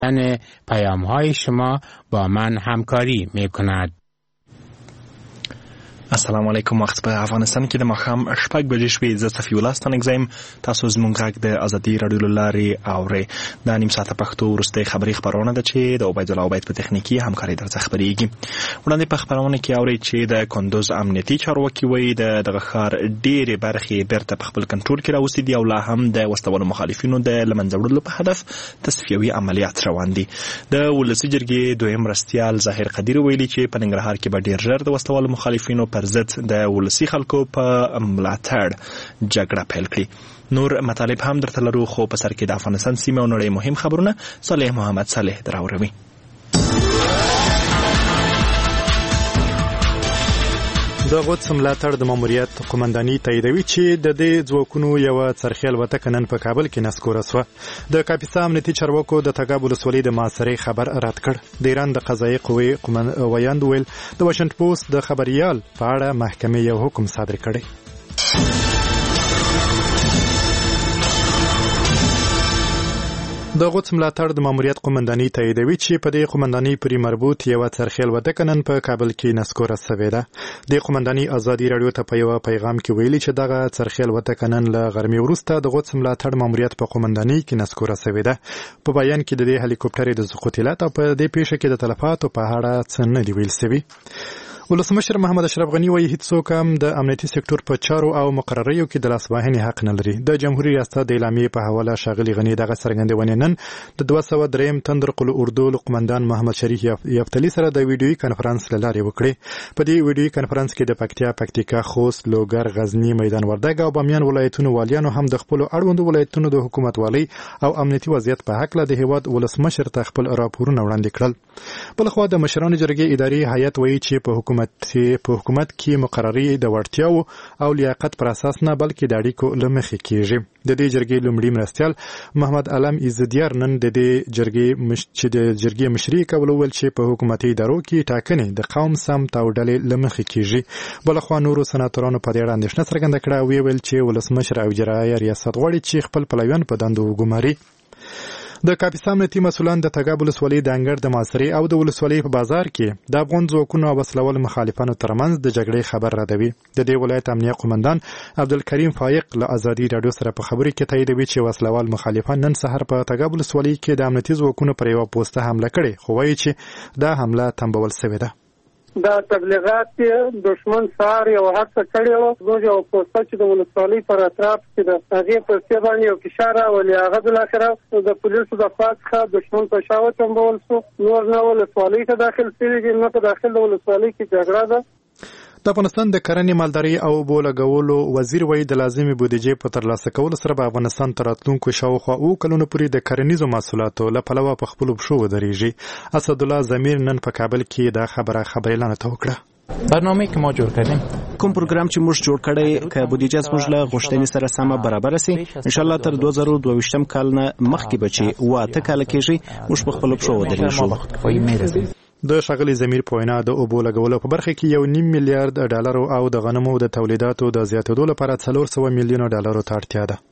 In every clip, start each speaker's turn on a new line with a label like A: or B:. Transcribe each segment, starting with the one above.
A: پیام‌های شما با من همکاری می‌کند.
B: السلام علیکم. وخت په افغانستان کې د ماښام 6 بجې شوې. زه صفي الله ستانګزیم. تاسو زموږ غږ د ازادي رادیو له لارې اورئ. دا نیم ساعته پښتو وروستۍ خبري خبرونه ده چې د عبید الله عبید په تخنیکي همکاري درڅخه خبرېږي. وړاندې په خبرونه کې اورئ چې د کندوز امنیتي چارواکي وایي دغه ښار ډېرې برخې بیرته په خپل کنټرول کې راوستي دي او لا هم د وسلوالو مخالفینو د له منځه وړلو په هدف تصفیوي عملیات روان دي. د ولسي جرګې دویم مرستیال ظاهر قدیر ویلي چې په ننګرهار کې به ډېر ژر د وسلوالو مخالفینو پر ضد د ولسي خلکو په ملاتړ جګړه پیل کړي. نور مطالب هم درته لرو، خو په سر کې د افغانستان سیمه او نړۍ مهم خبرونه صالح محمد صالح دراوروي.
C: د قدس ملاتړ د ماموریت قومنداني تاییدوي چې د دې ځواکونو یو څرخي الوتکه نن په کابل کې نسکوره شوه. د کاپیسا امنیتي چارواکو د تګاب ولسوالۍ د محاصرې خبر رد کړ. د ایران د قضایي قوې ویاند ویل د واشنګټن پوسټ د خبریال په اړه محکمې یو حکم صادر کړی. د قدس ملاتړ د ماموریت قومنداني تاییدوي چې په دې قومنداني پورې مربوط یو څرخي الوتکه نن په کابل کې نسکوره شوې ده. د قومنداني ازادي رادیو ته په یو پیغام کې ویلي چې دغه څرخي الوتکه نن له غرمې وروسته د قدس ملاتړ ماموریت په قومنداني کې نسکوره شوې ده. په بیان کې د دې هلیکوپټر د سقوط علت او په دې پیښه کې د تلفاتو په اړه څه نه دی ویل شوی. ولسمشر محمد اشرف غنی وایي هیڅوک هم د امنیتي سکتور په چارو او مقرریو کې د لاسوهنې حق نه لري. د جمهوریت ریاست د اعلامیې په حواله ښاغلي غنی دغه څرګندونې نن د 203 تندر قل اردو قومندان محمد شریف یفتلی سره د ویډیوي کانفرنس له لارې وکړي. په دې ویډیوي کانفرنس کې د پکتیا، خوست، لوګر، غزنی، میدان وردګ او بامیان ولایتونو والیانو هم د خپل اړوندو ولایتونو د حکومتوالۍ او امنیتي وضعیت په حق له د هیواد ولسمشر ته خپل راپورونه وړاندې کړل. بلخوا د مشرانو جرګې اداري هیئت وایي چې په حکومت کې مقرری د وړتیاو او لیاقت پر اساس نه بلکې د اړیکو لمخې کیږي. د دې جرګې لومړي مرستیال محمد علم عزدیار نن د دې جرګې مشري کول ول چې په حکومتي ادارو کې ټاکنې د قوم سمت او ډلې لمخې کیږي. بلخوا نورو سناتورانو په دې اړه اندېښنه څرګنده کړه او ویل چې ولسمشر او اجرایه ریاست غواړي چې خپل پلویان په دندو وګماري. د کاپیسا امنیتي مسؤلان د تګاب ولسوالۍ د انګړ د محاصرې او د ولسوالۍ په بازار کې د افغان ځواکونو او وسلوال مخالفانو ترمنځ د جګړې خبر راډوي. د دې ولایت امنیه قومندان عبدالکریم فایق له ازادي رادیو سره په خبرې کې تاییدوي چې وسلوال مخالفان نن سحر په تګاب ولسوالۍ کې د امنیتي ځواکونو پر یو پوسټه حمله کړې، خو وایي چې دا حمله تنبول شوې ده.
D: دا تبلیغات دشمن سار یو هڅه کړې وه زموږ یو پوسټه چې د ولسوالۍ پر اطراف کې ده هغې پوسټې باندې یو فشار راولي. هغه بالاخره د پولیسو د خوا څخه دشمن په شا وتنبول شو. نور نه ولسوالۍ ته داخل شوي دي نه په داخل د ولسوالۍ کې جګړه ده.
C: د افغانستان د کرنې، مالدارۍ او اوبو لګولو وزیر وایي د لازمي بودیجې په ترلاسه کولو سره به افغانستان تر راتلونکو شاوخوا 2 کلونو پورې د کرنیزو محصولاتو له پلوه په خپلو پښو ودرېږي. اسدالله ضمیر نن په کابل کې دا خبره خبریالانو ته وکړه.
E: برنامه که ما جوړ کردیم
F: کوم پروګرام چې موږ جوړ کړی که بودیجه زموږ له غوښتنې سره سمه برابر سي ان شاء الله تر 2022 کال نه مخکې به چې 8 کال کېږي موږ په خپلو پښو ودرېږو.
C: د ښاغلي ضمیر په وینا د اوبو لګولو په برخه کې $1.5 میلیارډ او د غنمو د تولیداتو د زیاتېدو لپاره $400 میلیون ته اړتیا ده.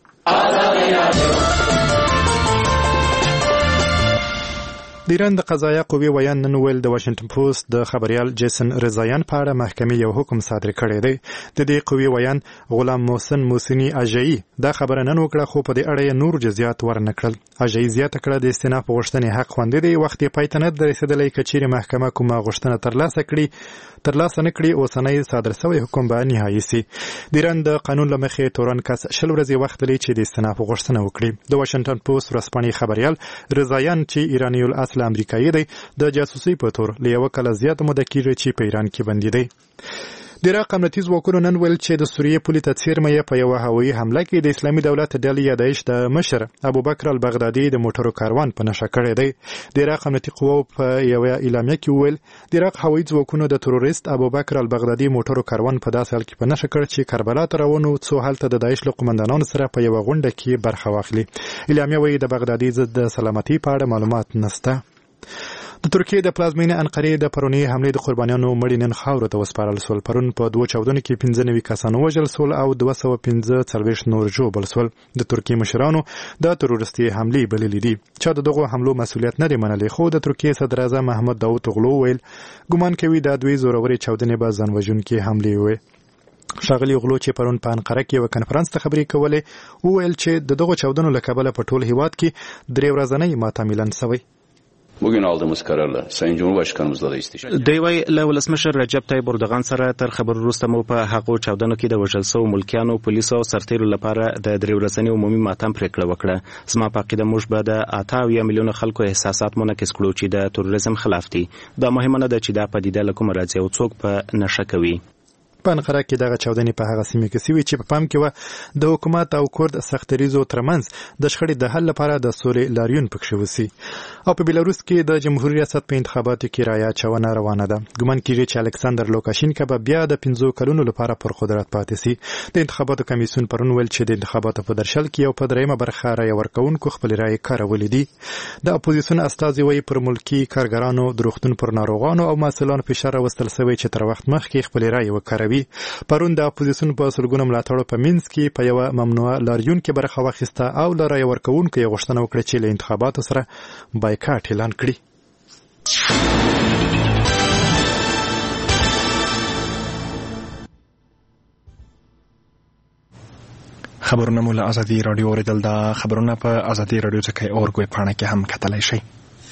C: د ایران د قضایه قوې ویاند نن ویل د واشنګټن پوسټ د خبریال جیسن رضایان په اړه محکمې یو حکم صادر کړی دی. د دې قوې ویاند غلام محسن موسنی اجایی دا خبره نن وکړه، خو په دې اړه نور جزئیات ورنکړل. اجایی زیاته کړه د استئناف غوښتنې حق خوندې دی، وخت یې پای ته نه رسېدلی که چیرې محکمه کومه غوښتنه ترلاسه نه کړي اوسنی صادر شوی حکم به نهایي سي. د ایران د قانون له مخې تورن کس 20 ورځې وخت لري چې د استئناف غوښتنه وکړي. د واشنګټن پوسټ ورځپاڼې خبریال رضایان چې ایرانی الاصل امریکایي دی د جاسوسي په تور له یو کال زیاته موده کېږي چې په ایران کې بندي دی. د عراق امنیتي ځواکونو نن ویل چې د سوریې پولې ته څیرمه په یو هوایي حمله کې د اسلامي دولت ډلې یادایش د مشر ابوبکر البغدادي د موټرو کاروان په نښه کړی دی. د عراق امنیتي قواو په یو اعلامیه کې ویل د عراق هوایي ځواکونو د تروریست ابوبکر البغدادي موټرو کاروان په داسې حال کې په نښه کړ چې کربلا ته روان و څو هلته د داعش له قومندانانو سره په یو غونډه کې برخه واخلي. اعلامیه وایي د بغدادي ضد د سلامتي په اړه معلومات نشته. د ترکیې د پلازمینې انقرې د پرونی حملې د قربانیانو مړي نن خاورو ته وسپارل شول. پرون په 2 چاودنو کې 95 کسان وژل شول او 245 نور ژوبل شول. د ترکیې مشرانو د تروریستي حملې بللې دي. چا دغه حملو مسؤلیت نه منلی، خو د ترکیې صدر اعظم محمد داوود اوغلو ویل ګمان کوي دا دوی زوروري چاودنې به ځان وژونکي حملې وي. ښاغلي اوغلو چې پرون په انقره کې یو کنفرانس ته خبرې کولې وویل چې دغه چاودنو له کبله په ټول هیواد کې 3 ورځنۍ ماتم اعلان شوی.
G: Bugün aldığımız kararla Sayın Cumhurbaşkanımızla da istişare.
F: دوی وایي له ولسمشر رجب طیب اردوغان سره تر خبرو وروسته مو په هغو چاودنو کې د وژل شوو ملکیانو، پولیسو او سرتیرو لپاره د 3 ورځني عمومي ماتم پریکړه وکړه. زما په عقیده موږ به د 88 میلیونه خلکو احساسات منعکس کړو چې د تروریزم خلاف دي. دا مهمه نه ده چې دا پدیده له کومه راځي او څوک په نشه کوي.
C: په انقره کې دغه چاودنې په هغه سیمه کې سوي چې په پام کې و د حکومت او کورد سختریزو ترمنځ د شخړې د حل لپاره د سولې لاریون پکښې وسی. او په بیلاروس کې د جمهوریت ریاست په انتخاباتو کې رایه اچونه روانه ده. ګمان کیږي چې الکساندر لوکاشینکا به بیا د 15 کلونو لپاره پر قدرت پاتې شي. د انتخاباتو کمیسیون پرون ویل چې د انتخاباتو په درشل کې یو په درېمه برخه رایه ورکوونکو خپل رایه کارولې دي. د اپوزیسیون استازي وایي پر ملکی کارګرانو، د روغتون پر ناروغانو او مسؤلانو فشار راوستل شوی چې تر وخت مخکې خپل رایه وکاروي. پرون د اپوزیسیون په سلګونو ملاتړو په منځ کې په یو ممنوعه لاریون کې برخه واخیسته او د رایه ورکوونکو یې غوښتنه وکړه چې له انتخاباتو سره بایکاټ اعلان کړي.
B: خبرونه مو له ازادي رادیو اوریدل. دا خبرونه په ازادي رادیو څخه اورګوي پاڼه کې هم کتلای شئ.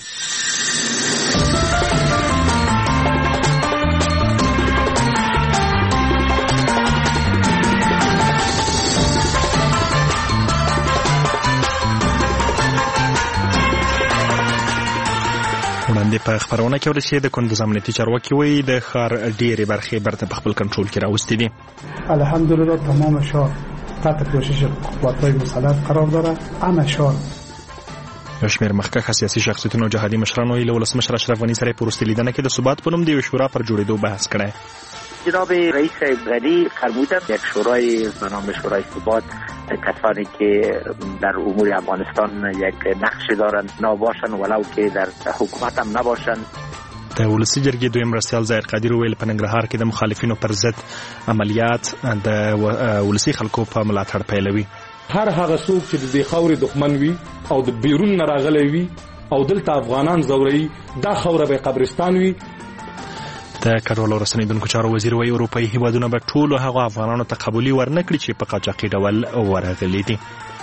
B: وړاندې په خبرونه کې ورسې د کندز امنیتي چارواکي وایي د ښار ډېرې برخې برته په خپل کنټرول کې راوستې دي.
H: الحمدلله تمام شهر تحت پوشش قوات‌های مسلح قرار داره. همه شهر
B: یو شمېر مخکښه سیاسي شخصیتونو او جهادي مشرانو یې له ولسمشر اشرف غني سره په وروستي لیدنه کې د ثبات په نوم د یوې شورا پر جوړېدو بحث کړی.
I: جناب رئیس غنی فرمودند یک شورای به نام شورای ثبات کسانی که در امور افغانستان یک نقش دارند نباشند ولو که در حکومت هم نباشند.
B: د ولسي جرګې دویم مرستیال ظاهر قادر ویل په ننګرهار کې د مخالفینو پر ضد عملیات د ولسي خلکو په ملاتړ پیلوي.
J: هر هغه څوک چې د دې خاورې دښمن وي او د بیرون نه راغلی وي او دلته افغانان ځوروي، دا خاوره به قبرستان وي.
B: د کډوالو او رسنیدونکو چارو وزیر وایي اروپایي هیوادونه به ټولو هغو افغانانو ته قبولي ورنه کړي چې په قاچاقي ډول ورغلي دي.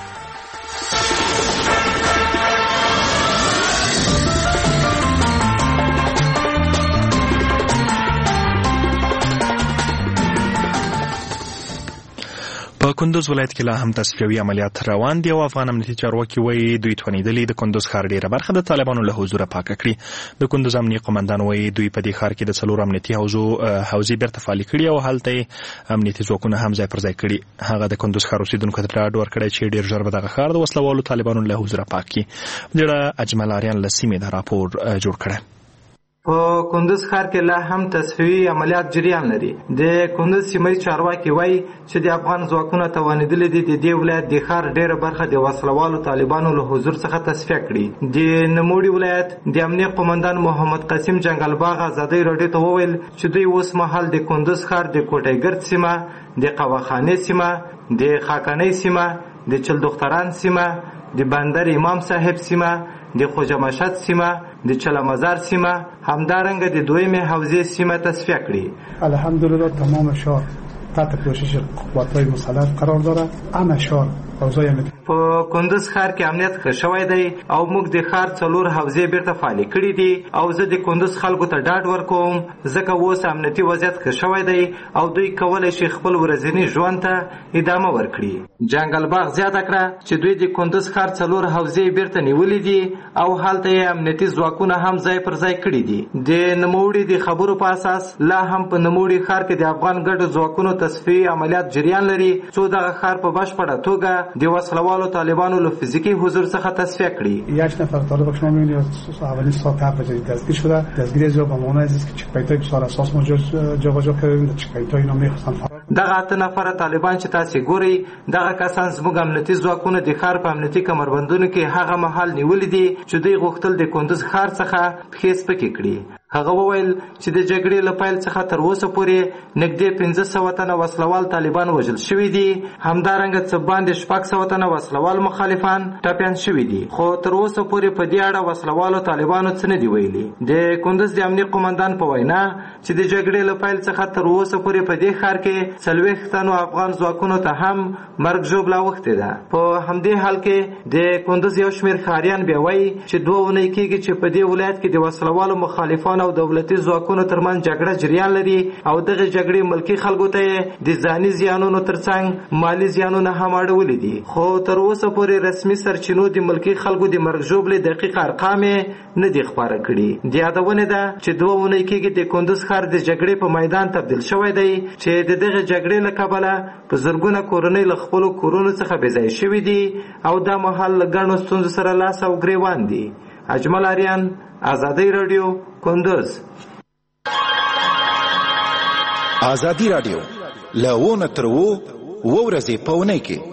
B: په کندوز ولایت کې لا هم تصفیوي عملیات روان دي او افغان امنیتي چارواکي وایي دوی توانیدلي د کندوز ښار ډېره برخه د طالبانو له حضوره پاکه کړي. د کندوز امنیتي قومندان وایي دوی په دې ښار کې د 4 امنیتي حوزې بیرته فعالې کړي او هلته یې امنیتي ځواکونه هم ځای پر ځای کړي. هغه د کندوز ښار اوسېدونکو ته ډاډ ورکړی چې ډېر ژر به دغه ښار د وسلوالو طالبانو له حضوره پاک کړي. په دې اړه اجمل آریان له سیمې دا راپور جوړ کړی.
K: په کندوز ښار کې لا هم تصفیوي عملیات جریان لري. د کندوز سیمه چارواکي وایي چې د افغان ځواکونو توانیدلي دي د دې ولایت د ښار ډېره برخه د وسلوالو طالبانو له حضور څخه تصفیه کړي. د نوموړي ولایت د امنیت قومندان محمد قاسم جنګلباغ ازادي راډیو ته وویل چې دوی اوس مهال د کندوز ښار د کوټېګرد سیمه، د قواخانې سیمه، د خاکانۍ سیمه، د چلدختران سیمه، د بندر امام صاحب سیمه، د خوجه مشهد سیمه، د چلمزار سیمه، همدارنګه د دویمه حوزې سیمه تصفیه کړي.
H: الحمدلله تمام شهر تحت پوشش قوات‌های مسلح قرار داره. همه شهر اوضاع امنیت
K: په کندوز ښار کې امنیت ښه شوی دی او موږ د ښار 4 حوزې بیرته فعالې کړي دي او زه د کندوز خلکو ته ډاډ ورکوم ځکه اوس امنیتي وضعیت ښه شوی دی او دوی کولی شي خپل ورځني ژوند ته ادامه ورکړي. جنګلباغ زیاته کړه چې دوی د کندوز ښار 4 حوزې بیرته نیولې دي او هلته یې امنیتي ځواکونه هم ځای پر ځای کړي دي. د نوموړي د خبرو په اساس لا هم په نوموړي ښار کې د افغان ګډو ځواکونو تصفیې عملیات جریان لري څو دغه ښار په بشپړه توګه د وسلوالو طالبانو له فیزیکی حضور څخه تصفیه کړي.
H: یک نفر طالب شما می‌بینید اولین ساعت 7 بجه دستگیر شده. دستگیری از به معنای است که چک‌پوینت‌های بسیار اساس ما جابجا کردیم. چک‌پوینت‌ها اینا می‌خواستن فرار
K: دغه 8 نفره طالبان چې تاسو ګوري دغه کسان زموږ امنیتي ځواکونه د ښار په امنیتي کمربندونو کې هغه مهال نیولې دي چې دوی غوښتل د کندوز ښار څخه پښې سپکې کړي. هغه وویل چې د جګړې له پیل څخه تر اوسه پورې نږدې 1500 تنه وسلوال طالبان وژل شوي دي. همدارنګه څه باندې 600 تنه وسلوال مخالفان ټپیان شوي دي. خو تر اوسه پورې په دې اړه وسلوالو طالبانو څه نه دي ویلي. د کندوز د امنیت قومندان په وینا چې د جګړې له پیل څخه تر اوسه پورې په دې ښار کې 40 تنو افغان ځواکونو ته هم مرګ ژوبله اوښتې ده. په همدې حال کې د کندوز یو شمېر ښاریان بیا وایي چې 2 اونۍ کېږي چې په دې ولایت کې د وسلوالو مخالفانو او دولتي ځواکونو ترمنځ جګړه جریان لري او دغه جګړې ملکي خلکو ته د ځاني زیانونو ترڅنګ مالي زیانونه هم اړولي دي. خو تر اوسه پورې رسمي سرچینو د ملکي خلکو د مرګ ژوبلې دقیق ارقام نه دي خپاره کړي. د یادونه ده چې 2 اونۍ کېږي د کندوز ښار د جګړې په میدان تبدیل شوی دی چې د دغه جګړې له کبله په زرګونه کورنۍ له خپلو کورونو څخه بې ځایه شوي دي او دا مهال له ګڼو ستونزو سره لاس او ګریوان دي. اجمل آریان، آزادی رادیو، کندوز.
L: آزادی رادیو لونه تر ورځې په اونۍ کې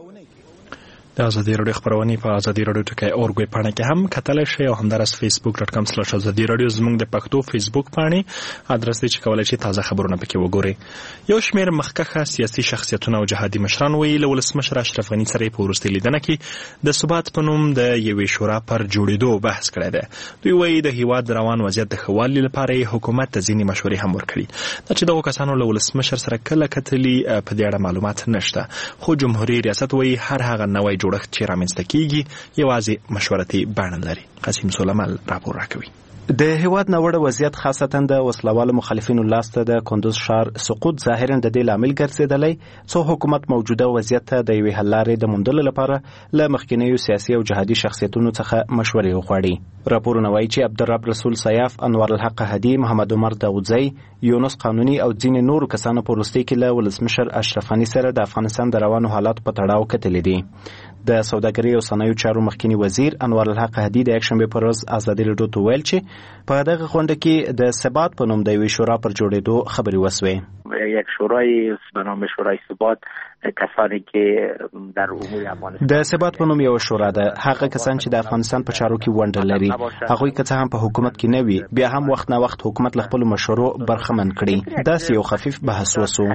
B: د آزادی رادیو خبرونه په آزادی رادیو ټکی اورګوي پاڼه کې هم کتلی شئ او همدارس facebook.com/آزادی رادیو زموږ د پښتو فیسبوک پاڼې ادرس دی چې کولای شئ تازه خبرونه پکې وګورئ. یو شمېر مخکښه سیاسي شخصیتونه او جهادي مشران ویلي له ولسمشر اشرف غني سره په وروستۍ لیدنه کې د ثبات په نوم د یوې شورا پر جوړېدو بحث کړی دی. دوی وایي د هیواد روان وضعیت د ښه والي لپاره یې حکومت ته ځینې مشورې هم ورکړي. دا چې دغو کسانو له ولسمشر سره کله کتلي په دې اړه معلومات نشته، خو جمهوري ریاست وایي هر هغه نوی جوړښت چې رامنځته کیږي یوازې مشورتي بڼه لري. قاسم سلیمل راپور راکوي.
F: د هیواد ناوړه وضعیت خاصتا د وسلوالو مخالفینو لاسته د کندوز ښار سقوط ظاهرا د دې لامل ګرځېدلی څو حکومت موجوده وضعیت ته د یوې حل لارې د موندلو لپاره له مخکینیو سیاسي او جهادي شخصیتونو څخه مشورې وغواړي. راپورونه وایي چې عبدالرب رسول سیاف، انوار الحق هدي، محمد عمر داودزی، یونس قانوني او ځینې نورو کسانو په وروستۍ کې له ولسمشر اشرف غني سره د افغانستان د روانو حالاتو په تړاو کتلي دي. د سوداګرۍ او صنایعو چارو مخکینی وزیر انوار الحق هدي د یکشنبه پر ورځ آزادي رادیو ته ویل چې په دغه غونډه کې د ثبات په نوم د یوې شورا پر جوړېدو خبرې وسوې.
I: یک شورای به نام شورای ثبات کسانی که در امور افغانستان
F: د ثبات په نوم یو شورا ده. هغه کسان چې د افغانستان په چارو کې ونډه لري هغوی که څه هم په حکومت کې نه وي بیا هم وخت نه وخت حکومت له خپلو مشورو برخمن کړي. داسې یو خفیف بحث وسو.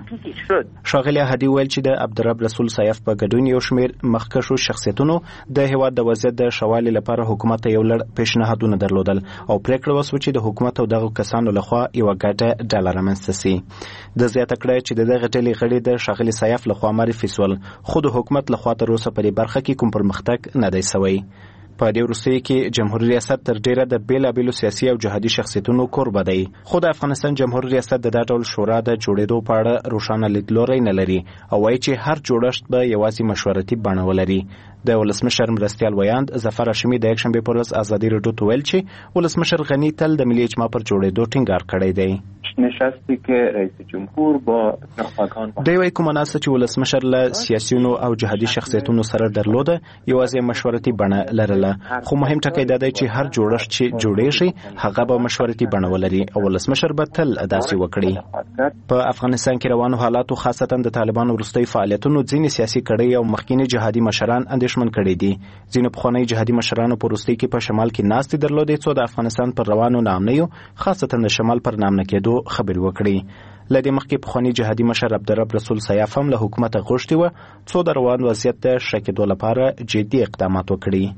F: ښاغلي هدي ویل چې د عبدالرب رسول سیاف په ګډون یو شمېر مخکښو شخصیتونو د هیواد د وضعیت د ښه والي لپاره حکومت ته یو لړ پیشنهادونه درلودل او پریکړه وسوه چې د حکومت او دغو کسانو لخوا یوه ګډه ډله رامنځته سي. د زیاته کړه چې د دغه ډلې غړي د ښاغلي سیاف لخوا معرفي سول، خو د حکومت لخوا تر اوسه په دې برخه کې کوم پرمختګ نه دی سوی. په دې وروستیو کې جمهوریت ریاست تر ډیره د بیلابیلو سیاسي او جهادي شخصیتونو کوربه دی، خو د افغانستان جمهوریت ریاست د دا ډول شورا د جوړېدو په اړه روښانه لیدلوری نه لري او وایي چې هر جوړښت به یوازې مشورتي بڼه ولري. د ولسمشر مرستیال ویاند ظفر هاشمي د یکشنبې په ورځ آزادي رادیو ته ویل چې ولسمشر غني تل د ملي اجماع پر جوړېدو ټینګار کړی دی.
M: نشستی که رئیس جمهور با نخبگان
F: دی وایي کومه ناسته چې ولسمشر له سیاسیونو او جهادي شخصیتونو سره درلوده یوازې مشورتي بڼه لرله، خو مهم ټکی دا دی چې هر جوړښت چې جوړیږي هغه به مشورتي بڼه ولري او ولسمشر به تل داسې وکړي. په افغانستان کې روانو حالاتو خاصتا د طالبانو وروستي فعالیتونو ځینې سیاسي کړۍ او مخکینی جهادي مشران اندېښمن کړي دي. ځینو پخواني جهادي مشرانو په وروستي کې په شمال کې ناستې درلودې څو د افغانستان پر روانو ناامنیو خاصتا د شمال پر نامنه کېدو خبرې وکړي. له دې مخکې پخواني جهادي مشر عبدالرب رسول سیاف هم له حکومته غوښتي وه څو د روان وضعیت د ښه کېدو لپاره جدي اقدامات وکړي.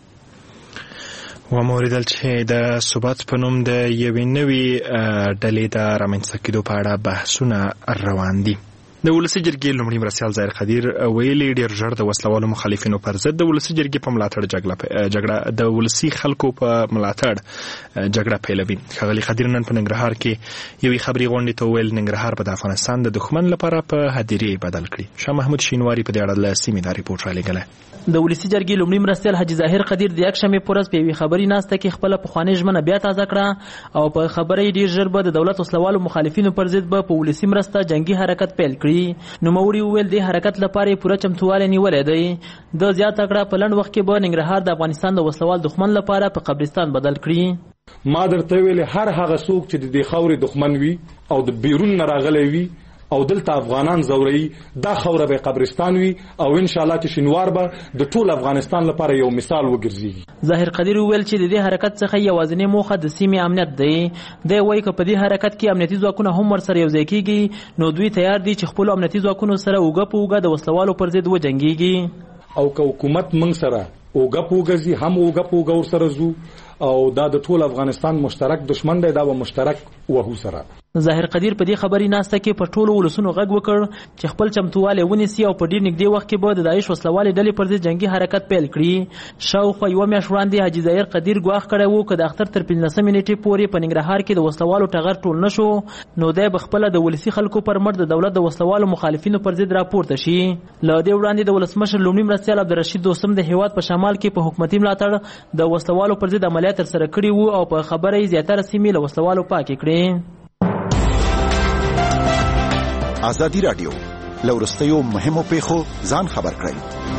B: وموریدل چې د ثبات په نوم د یوې نوې ډلې د رامنځته کېدو په اړه بحثونه روان دي. د ولسي جرګې لومړي مرستیال ظاهر قدیر ویلي ډېر ژر د وسلوالو مخالفینو پر ضد د ولسي جرګې په ملاتړ جګړه د ولسي خلکو په ملاتړ جګړه پیلوي. ښاغلي قدیر نن په ننګرهار کې یوې خبري غونډې ته وویل ننګرهار به د افغانستان د دښمن لپاره په هدیرې بدل کړي. شاه محمود شینواري په دې اړه له سیمې دا ریپورټ رالیږلی.
N: د ولسي جرګې لومړي مرستیال حاجي ظاهر قدیر د یکشنبې په ورځ په یوې خبري ناسته کې خپله پخوانۍ ژمنه بیا تازه کړه او په خبره یې ډېر ژر به د دولت وسلوالو مخالفینو پر ضد به په ولسي مرسته جنګي حرکت پیل کړي. نوموړي وویل دې حرکت لپاره یې پوره چمتووالی نیولی دی. د زیاته کړه په لنډ وخت کې به ننګرهار د افغانستان د وسلوال دښمن لپاره په قبرستان بدل کړي.
J: ما درته ویلې هر هغه څوک چې د دې خاورې دښمن وي او د بیرون نه راغلی وي او دلته افغانان زوري دا خوره به قبرستان وي او ان شاء الله چې شینوار به د ټول افغانستان لپاره یو مثال وګرځي.
N: ظاهر قدیر ویل چې د دې حرکت څخه یوازینی موخه د سیمې امنیت دی. دی وایي که په دې حرکت کې امنیتي ځواکونه هم ورسره یوځای کیږي نو دوی تیار دي چې خپل امنیتي ځواکونو سره اوږه په اوږه د وسلوالو پر ضد وجنګیږي.
J: او که حکومت موږ سره اوږه په اوږه ځي هم اوږه په اوږه ورسره ځو او دا د ټول افغانستان مشترک دشمن دی، دا به مشترک وهو سره.
N: ظاهر قدیر په دې خبري ناسته کې په ټولو ولسونو غږ وکړ چې خپل چمتووالی ونیسي او په ډیر نږدې وخت کې به د داعش وسلوالې ډلې پر ضد جنگي حرکت پیل کړي. شاوخوا یوه میاشت وړاندې حاجي ظاهر قدیر ګواښ کړی و که د اختر تر 15 نیټې پورې په ننګرهار کې د وسلوالو ټغر ټول نه شو نو دی به خپله د ولسي خلکو پر مټ د دولت د وسلوالو مخالفینو پر ضد راپورته شي. له دې وړاندې د ولسمشر لومړي مرستیال عبدالرشید دوستم د هیواد په شمال کې په حکومتي ملاتړ د وسلوالو پر ضد عملیات ترسره کړي وو او په خبره یې زیاتره سیمې له وسلوالو پاکې کړې.
L: ازادي راډیو لورستیو مهمو پیښو ځان خبر کړئ.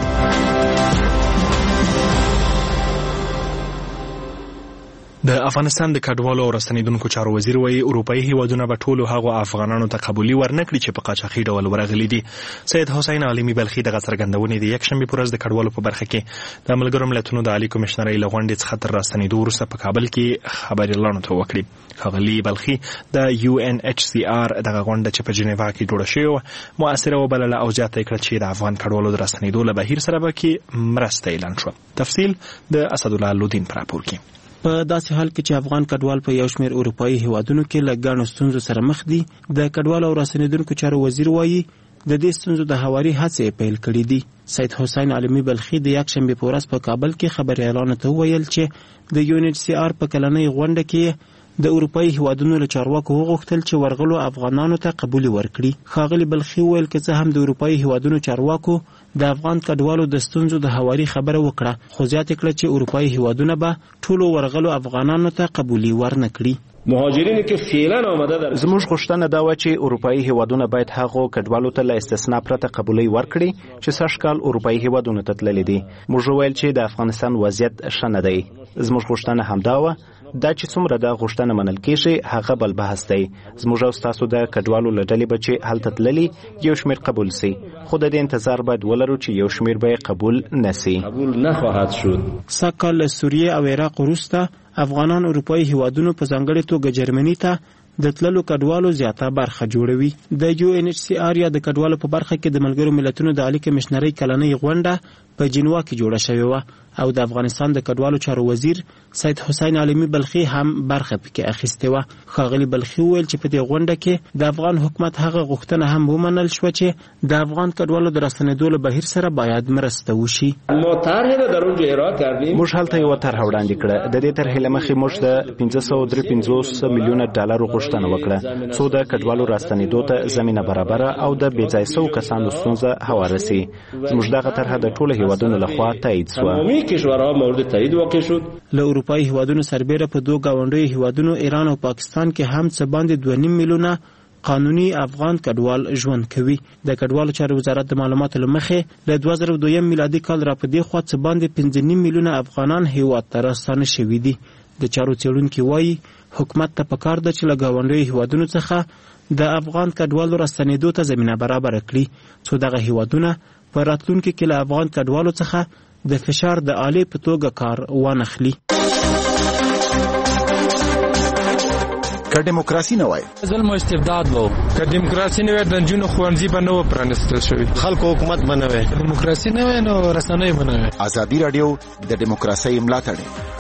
B: د افغانستان د کډوالو او راستنیدونکو چارو وزیر وایي اروپایي هیوادونه به ټولو هغو افغانانو ته قبولي ورنکړي چې په قاچاقي ډول ورغلي دي. سید حسین عالمي بلخي دغه څرګندونې د یکشنبې په ورځ د کډوالو په برخه کې د ملګرو ملتونو د عالی کمشنرۍ له غونډې څخه تر راستنیدو وروسته په کابل کې خبريالانو ته وکړي. ښاغلي بلخي د UNHCR دغه غونډه چې په جنیوا کې جوړه شوې مؤثره وبلله او زیاته کړه چې د افغان کډوالو د راستنیدو له بهیر سره به کې مرسته اعلان شوه. تفصیل د اسدالله لودین پر راپور کې.
O: په داسې حال کې چې افغان کډوال په یو شمېر اروپایي هیوادونو کې له ګڼو ستونزو سره مخ دي، د کډوالو او راستنیدونکو چارو وزیر وایي د دې ستونزو د هواري هڅې پیل کړي دي. سید حسین عالمي بلخي د یکشنبې په ورځ په کابل کې خبريالانو ته وویل چې د UNHCR په کلنۍ غونډه کې د اروپایي هیوادونو له چارواکو وغوښتل چې ورغلو افغانانو ته قبول ورکړي. ښاغلي بلخي وویل که څه هم د اروپایي هیوادونو چارواکو د افغان کډوالو د ستونزو د هواري خبره وکړه، خو زیاته کړه چې اروپایي هیوادونه به ټولو ورغلو افغانانو ته قبولي ورنکړي.
P: مهاجرینی که فعلا آمده در
F: زموږ غوښتنه دا و چې اروپایي هیوادونه باید هغو کډوالو ته له استثنا پرته قبولي ورکړي چې سږ کال اروپایي هیوادونو ته تللي دي. موږ وویل چې د افغانستان وضعیت ښه نه دی. زموږ غوښتنه همدا وه. دا چې څومره د غوښتنه منل کېږي هغه بل بحث دی. زموږ او ستاسو د کډوالو له ډلې به چې هلته تللي یو شمېر قبول سي، خو د دې انتظار باید ولرو چې یو شمېر به قبول نسي.
P: قبول نخواهد شد.
O: سږ کال له سوریې او عراق وروسته افغانان اروپایي هیوادونو په ځانګړې توګه جرمني ته د تللو کډوالو زیاته برخه جوړوي. د UNHCR یا د کډوالو په برخه کې د ملګرو ملتونو د عالی کمشنرۍ کلنۍ غونډه په جنیوا کې جوړه شوې وه او د افغانستان د کډوالو چارو وزیر سید حسین عالمي بلخي هم برخه پکې اخیستې وه. ښاغلي بلخي وویل چې په دې غونډه کې د افغان حکومت هغه غوښتنه هم ومنل شوه چې د افغان کډوالو د راستنېدو له بهیر سره باید مرسته وشي.
F: موږ هلته یوه طرحه وړاندې کړه. د دې طرحې له مخې موږ د 553 میلیونه ډالرو غوښتنه وکړه څو د کډوالو راستنېدو ته زمینه برابره او د بېځای شوو کسانو ستونزه هواره سي. زموږ دغه طرحه د ټولو هیوادونو لخوا تایید شوه.
P: کشورها مورد تایید واقع شد.
O: له اروپایي هیوادونو سربېره په دوه ګاونډیو هیوادونو ایران او پاکستان کې هم څه باندې 2.5 میلیونه قانوني افغان کډوال ژوند کوي. د کډوالو چارو وزارت د معلوماتو له مخې له 2002 میلادي کال را په دې خوا څه باندې 5.5 میلیونه افغانان هیواد ته راستانه شوي دي. د چارو څېړونکي وایي حکومت ته پکار ده چې له ګاونډیو هیوادونو څخه د افغان کډوالو راستنېدو ته زمینه برابره کړي څو دغه هیوادونه په راتلونکي کې له افغان کډوالو څخه د فشار د آلې په توګه کار وانخلي.
L: که دیموکراسي نه وای
E: ظلم او استبداد وو.
Q: که دیموکراسي نه وای د نجونو ښوونځي به نه و پرانیستل شوي.
R: خلکو حکومت به نه وای.
Q: دیموکراسي نه وای نو رسنۍ به نه وای.
L: ازادي راډیو د دیموکراسۍ ملاتړ.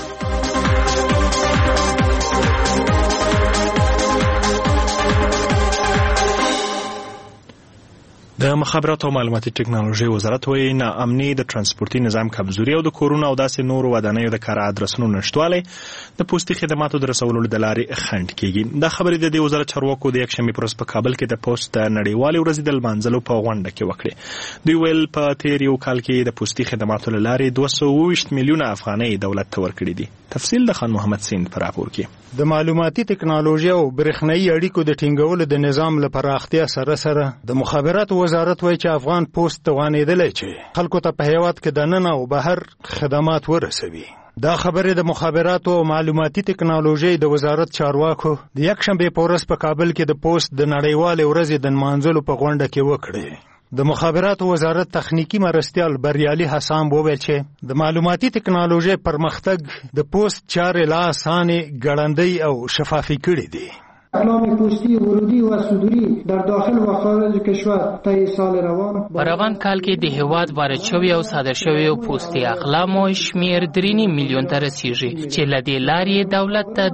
B: د مخابراتو او معلوماتي ټکنالوژي وزارت وایي ناامني د ترانسپورتي نظام کمزوري او د کورونو او داسې نورو ودانیو د کار ادرسونو نشتوالی د پوستي خدماتو د رسولو د لارې خنډ کیږي. دا خبرې د دې وزارت چارواکو د یکشنبې په ورځ په کابل کې د پوسټ نړیوالې ورځې د لمانځلو په غونډه کې وکړې. دوی ویل په تیر یو کال کې د پوستي خدماتو له لارې 220 میلیونه افغانۍ دولت ته ورکړي دي. تفصیل د خان محمد سیند پر راپور کې.
C: د معلوماتي ټکنالوژي او برېښنايي اړیکو د ټینګولو د نظام لپاره اختیار سره د مخابراتو وزارت وایي چې افغان پوسټ توانېدلی چې خلکو ته په هیواد کې د نن او بهر خدمات ورسوي. دا خبره د مخابراتو او معلوماتي ټکنالوژي د وزارت چارواکو د یکشنبه په ورځ په کابل کې د پوسټ د نړیوال ورځې د نمانځلو په غونډه کې وکړه. د مخابراتو وزارت تخنیکی مرستیال بریالي حسام وویل چې د معلوماتي ټکنالوژي پرمختګ د پوسټ چارې لا آسانه ګړندۍ او شفافي کړې دي.
R: اقلام پوستی ورودی و صدوری در داخل و خارج کشور طی سال روان
S: په روان کال کې د هیواد وارد شوی او صادر شوی پوستی اقلام شمیر 3 میلیون ته رسیږي چې له دې لارې دولت ته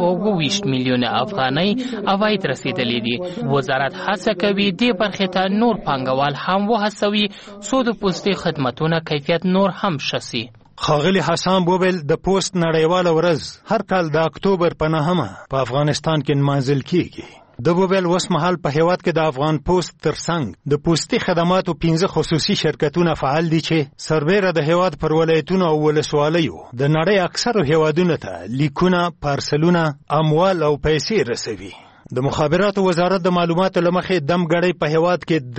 S: 220 میلیون افغانۍ عواید رسیدلې دي. وزارت هڅه کوي دې برخې ته نور پانګوال هم وهڅوي څو د پوستی خدماتونو کیفیت نور هم شسي.
C: خاغلی حسام وویل د پوسټ نړیواله ورځ هر کال د اکتوبر په 9 په افغانستان کې نمانځل کیږي. د وویل اوس مهال په هیواد کې د افغان پوسټ ترڅنګ د پوسټي خدماتو 15 خصوصي شرکتونه فعال دي چې سربېره د هیواد پر ولایتونو او ولسوالیو د نړۍ اکثرو هیوادونو ته لیکونه، پارسلونه، اموال او پیسې رسوي. د مخابراتو وزارت د معلوماتو لمخې دمګړی په هیواد کې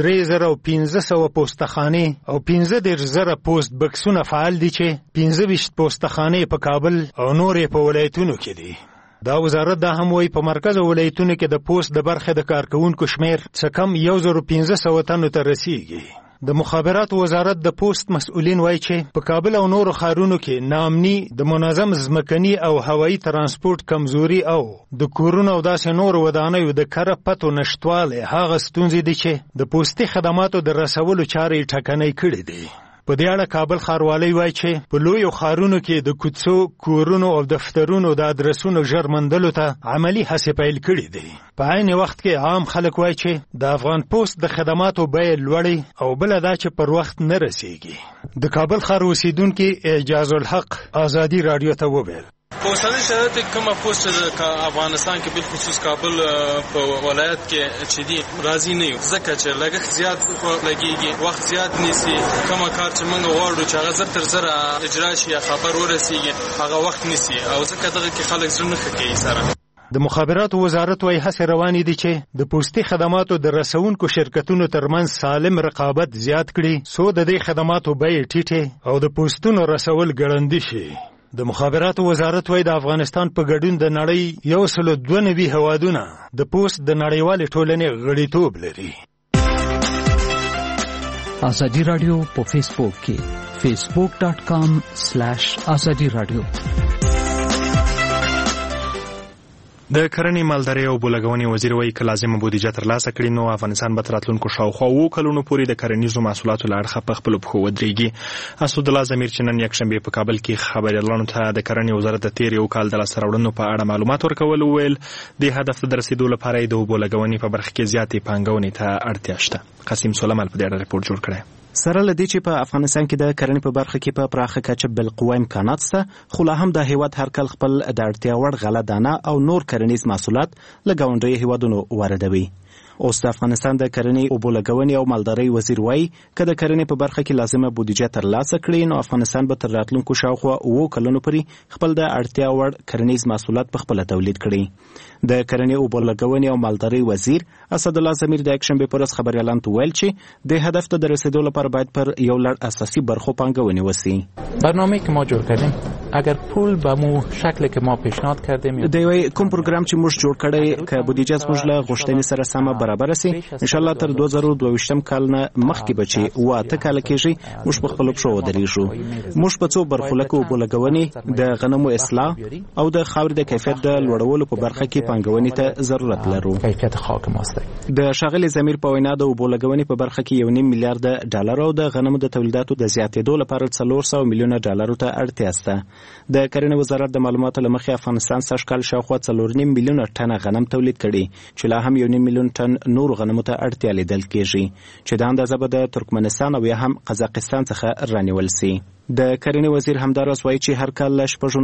C: 3500 پوسټخانې او 15000 پوسټ بکسونه فعال دي چې 25 پوسټخانې په کابل او نورې په ولایتونو کې دي. دا وزارت دا هم وایي په مرکز ولایتونو کې د پوسټ د برخې د کارکونکو شمیر څه کم 1500 تنو ته رسیږي. د مخابراتو وزارت د پوسټ مسؤلین وایي چې په کابل او نورو ښارونو کې ناامني، د منظم ځمکني او هوایي ترانسپورت کمزوري او د کورونو او داسې نورو ودانیو د کره پتو نشتوالی هغه ستونزې دي چې د پوسټي خدماتو د رسولو چارې ټکنۍ کړې دي. په دې اړه کابل ښاروالۍ وایي چې په لویو ښارونو کې د کوڅو، کورونو او دفترونو د ادرسونو ژر موندلو ته عملي هڅې پیل کړي دي. په عین وخت کې عام خلک وایي چې د افغان پوسټ د خدماتو بیې لوړې او بله دا چې پر وخت نه رسیږي. د کابل ښار اوسیدونکي اعجاز الحق آزادي راډیو ته وویل
T: اوسنی شرایط کومه پوسټ د افغانستان کې بالخصوص کابل په ولایت کې چې دی راضي نه یو، ځکه چې لګښت زیات لګیږي، وخت زیات نیسي. کومه کار چې موږ غواړو چې هغه زر تر زره اجرا شي یا خبر ورسیږي هغه وخت نیسي او ځکه دغه کې خلک زړه نه ښه کوي سره.
C: د مخابراتو وزارت وايي هڅې روانې دي چې د پوسټي خدماتو د رسونکو شرکتونو ترمنځ سالم رقابت زیات کړي څو د دې خدماتو بیې ټیټې او د پوسټونو رسول ګړندي شي. د مخابراتو وزارت وايي د افغانستان په ګډون د نړۍ 192 هیوادونه د پوسټ د نړیوالې ټولنې غړیتوب لري.
U: ازادي رادیو په فیسبوک کې facebook.com/ازادي رادیو.
B: د کرنې، مالدارۍ او بولګونې وزیر وایي که لازمه بودیجه ترلاسه کړي نو افغانستان به تر راتلونکو شاوخوا 2 کلونو پورې د کرنیزو محصولاتو له اړخه په خپلو پښو ودرېږي. اسدالله ضمیر چې نن یکشنبې په کابل کې خبریالانو ته د کرنې وزارت د تېر یو کال د لاسته راوړنو په اړه معلومات ورکول، وویل د هدف ته د رسېدو لپاره یې د اوبو لګونې په برخه کې زیاتې پانګونې ته اړتیا شته. قاسم سلیمان په دې اړه رپورټ جوړ کړی.
F: سره لدی چې په افغانستان کې د کرنې په برخه کې په پراخه کچه بالقوه امکانات شته، خو لا هم د هیواد هر کال خپل د اړتیا وړ غله دانه او نور کرنیز محصولات له ګاونډیو هیوادونو واردوي. اوس د افغانستان د کرنې، اوبو لګونې او مالدارۍ وزیر وایي که د کرنې په برخه کې لازمه بودیجه ترلاسه کړي نو افغانستان به تر راتلونکو شاوخوا 2 کلونو پورې خپل د اړتیا وړ کرنیز محصولات په خپله تولید کړي. د کرنې، اوبو لګونې او مالدارۍ وزیر اسدالله ضمیر د یکشنبې په ورځ خبریالانو ته ویل چې د هدف ته د رسیدو لپاره باید پر یو لړ اساسي برخو پانګونې وسي.
E: برنامه‌ای که ما جور کردیم اگر پول به مو شکلی که ما پیشنهاد کردیم
F: د یو کوم پروګرام چې موږ جوړ کړی که بودیجه زموږ له غوښتنې سره سمه برابر سي ان شاء الله تر 2022 کال نه مخکې به چې 8 کال کېږي موږ په خپل پښو ودرېږو. موږ په څو برخو لکه اوبو لګونې، د غنمو اصلاح او د خاورې د کیفیت د لوړولو په برخه کې پانګونې ته ضرورت لرو.
E: کیفیت خاک ماست.
F: د ښاغلي ضمیر په وینا د اوبو لګونې په برخه کې 1.5 میلیارډ ډالر او د غنمو د تولیداتو د زیاتېدو لپاره 400 میلیونه ډالرو ته اړتیا شته. د کرنې وزارت د معلوماتو له مخې افغانستان سږ کال شاوخوا 4.5 میلیونه ټنه غنم تولید کړي چې لا هم 1.5 میلیون ټن نور غنمو ته اړتیا لیدل کېږي چې د اندازه به د ترکمنستان او یا هم قزاقستان څخه رانیول سي. د کرنې وزیر همداراز وایي چې هر کال له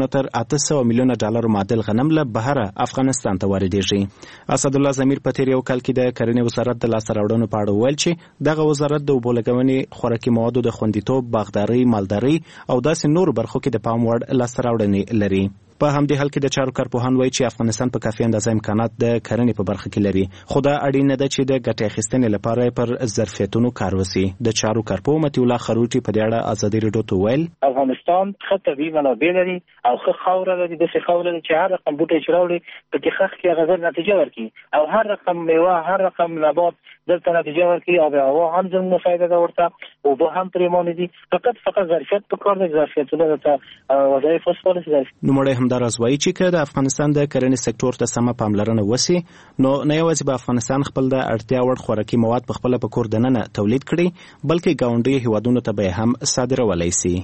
F: 800 میلیونه ډالر معادل غنم له بهره افغانستان ته واردېږي. اسدالله ضمیر په تېر یو کال کې د کرنې وزارت د لاسته راوړنو په اړه وویل چې دغه وزارت د اوبو لګونې، خوراکي موادو د خوندیتوب، باغدارۍ، مالدارۍ او داسې نورو برخو کې د پام وړ لاسته راوړنې لري. په همدې حال کې د چارو کارپوهان وایي چې افغانستان په کافي اندازه امکانات د کرنې په برخه کې لري، خو دا اړینه ده چې د ګټې اخیستنې لپاره پر ظرفیتونو کار وشي. د چارو کارپوه متي الله خروټي په دې اړه ازادي راډیو ته ویل
I: افغانستان ښه طبیعي منابع لري او ښه خاوره لري، داسې خاوره لري چې هر رقم بوټی چې راوړي پکې ښه غذا نتیجه ورکړي او هر رقم میوه هر رقم نبات دلته نتیجه ورکړي. آب و هوا هم زموږ فایده ده، ورته اوبه هم پرېمانې دي، فقط ظرفیت په کار دی، ظرفیتونه ته وظایف وسپارل شي.
F: نوموړی همداراز وایي چې که د افغانستان د کرنې سکتور ته سمه پاملرنه وشي نو نه یوازې به افغانستان خپل د اړتیا وړ خوراکي مواد په خپله په کور دننه تولید کړي بلکې ګاونډي هیوادونو ته به هم صادرولی شي.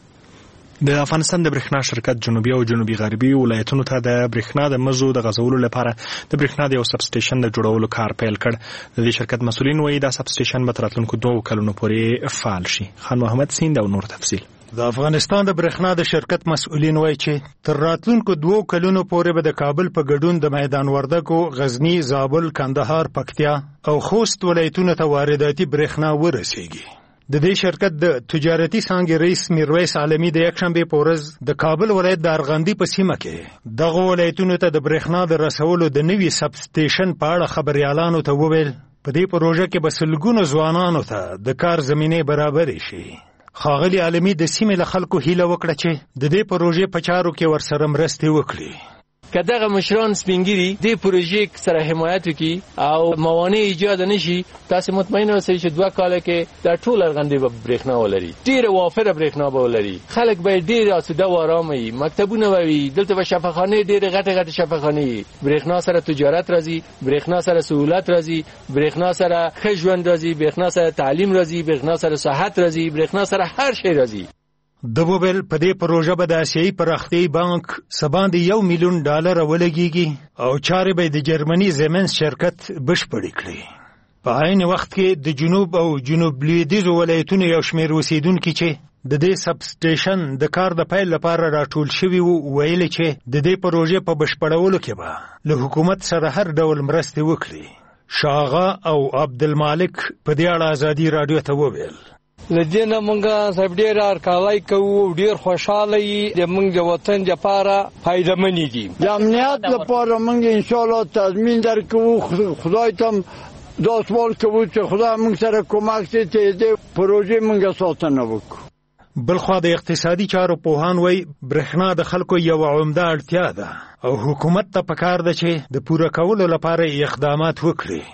B: د افغانستان د برېښنا شرکت جنوبي او جنوبي غربي ولایتونو ته د برېښنا د مزو د غځولو لپاره د برېښنا د یو سب سټیشن د جوړولو کار پیل کړ. د دې شرکت مسؤلین وایي دا سب سټیشن به تر راتلونکو 2 کلونو پورې فعال شي. خان محمد سیند او نور تفصیل.
C: د افغانستان د برېښنا د شرکت مسؤلین وایي چې تر راتلونکو 2 کلونو پورې به د کابل په ګډون د میدان وردګو، غزنی، زابل، کندهار، پکتیا او خوست ولایتونو ته وارداتي برېښنا ورسیږي. د دې شرکت د تجارتي څانګې رئیس میرویس عالمي د یکشنبه په ورځ د کابل ولایت د ارغندی په سیمه کې دغه ولایتونو ته د برېښنا د رسولو د نوي سب سټیشن په اړه خبريالانو ته وویل په دې پروژه کې به سلګونو ځوانانو ته د کار زمینه برابر شي. ښاغلي عالمي د سیمې له خلکو هیله وکړه چې د دې پروژې په چارو کې ورسره مرسته وکړي.
A: که دغه مشران سپینګری دې پروژې سره حمایت وکړي او موانع ایجاد نشي، تاسو مطمئن اوسئ چې 2 کال کې د ټول ارغندې به برېښنا ولري، ډیره وافره برېښنا به ولري، خلک به ډیر آسوده و آرام وي، مکتبونه وي، دلته به شفاخانه ډیره غټه شفاخانه، برېښنا سره تجارت راځي، برېښنا سره سہولت راځي، برېښنا سره ښه ژوند راځي، برېښنا سره تعلیم راځي، برېښنا سره صحت راځي، برېښنا سره هر شی راځي.
C: د وویل په دې پروژه به د آسیایي پراختیایي بانک سباندې $1 میلیون ولګیږي او چارې به د جرمني زیمنس شرکت بشپړې کړي. په عین وخت کې د جنوب او جنوب لویدیځو ولایتونو یو شمېر اوسیدونکي چې د دې سب سټیشن د کار د پیل لپاره راټول شوي وو ویلي چې د دې پروژې په بشپړولو کې به له حکومت سره هر ډول مرستې وکړي. شاغا او عبدالمالک په دې اړه ازادي راډیو ته وویل
V: لدينا منغا سبدير ارکالای کو ډیر خوشاله یې د منګ د وطن لپاره فائدمن دي.
W: د امنیت لپاره منګ ان شاء الله تضمین درکو. خدای تم دا سوال کوي چې خدای موږ سره کومک کوي چې د پروژې موږ ساتنه وکړو.
C: بلخوا د اقتصادي چارو پوهان وایي برېښنا د خلکو یو عمده اړتیا ده او حکومت ته پکار ده چې د پوره کولو لپاره اقدامات وکړي.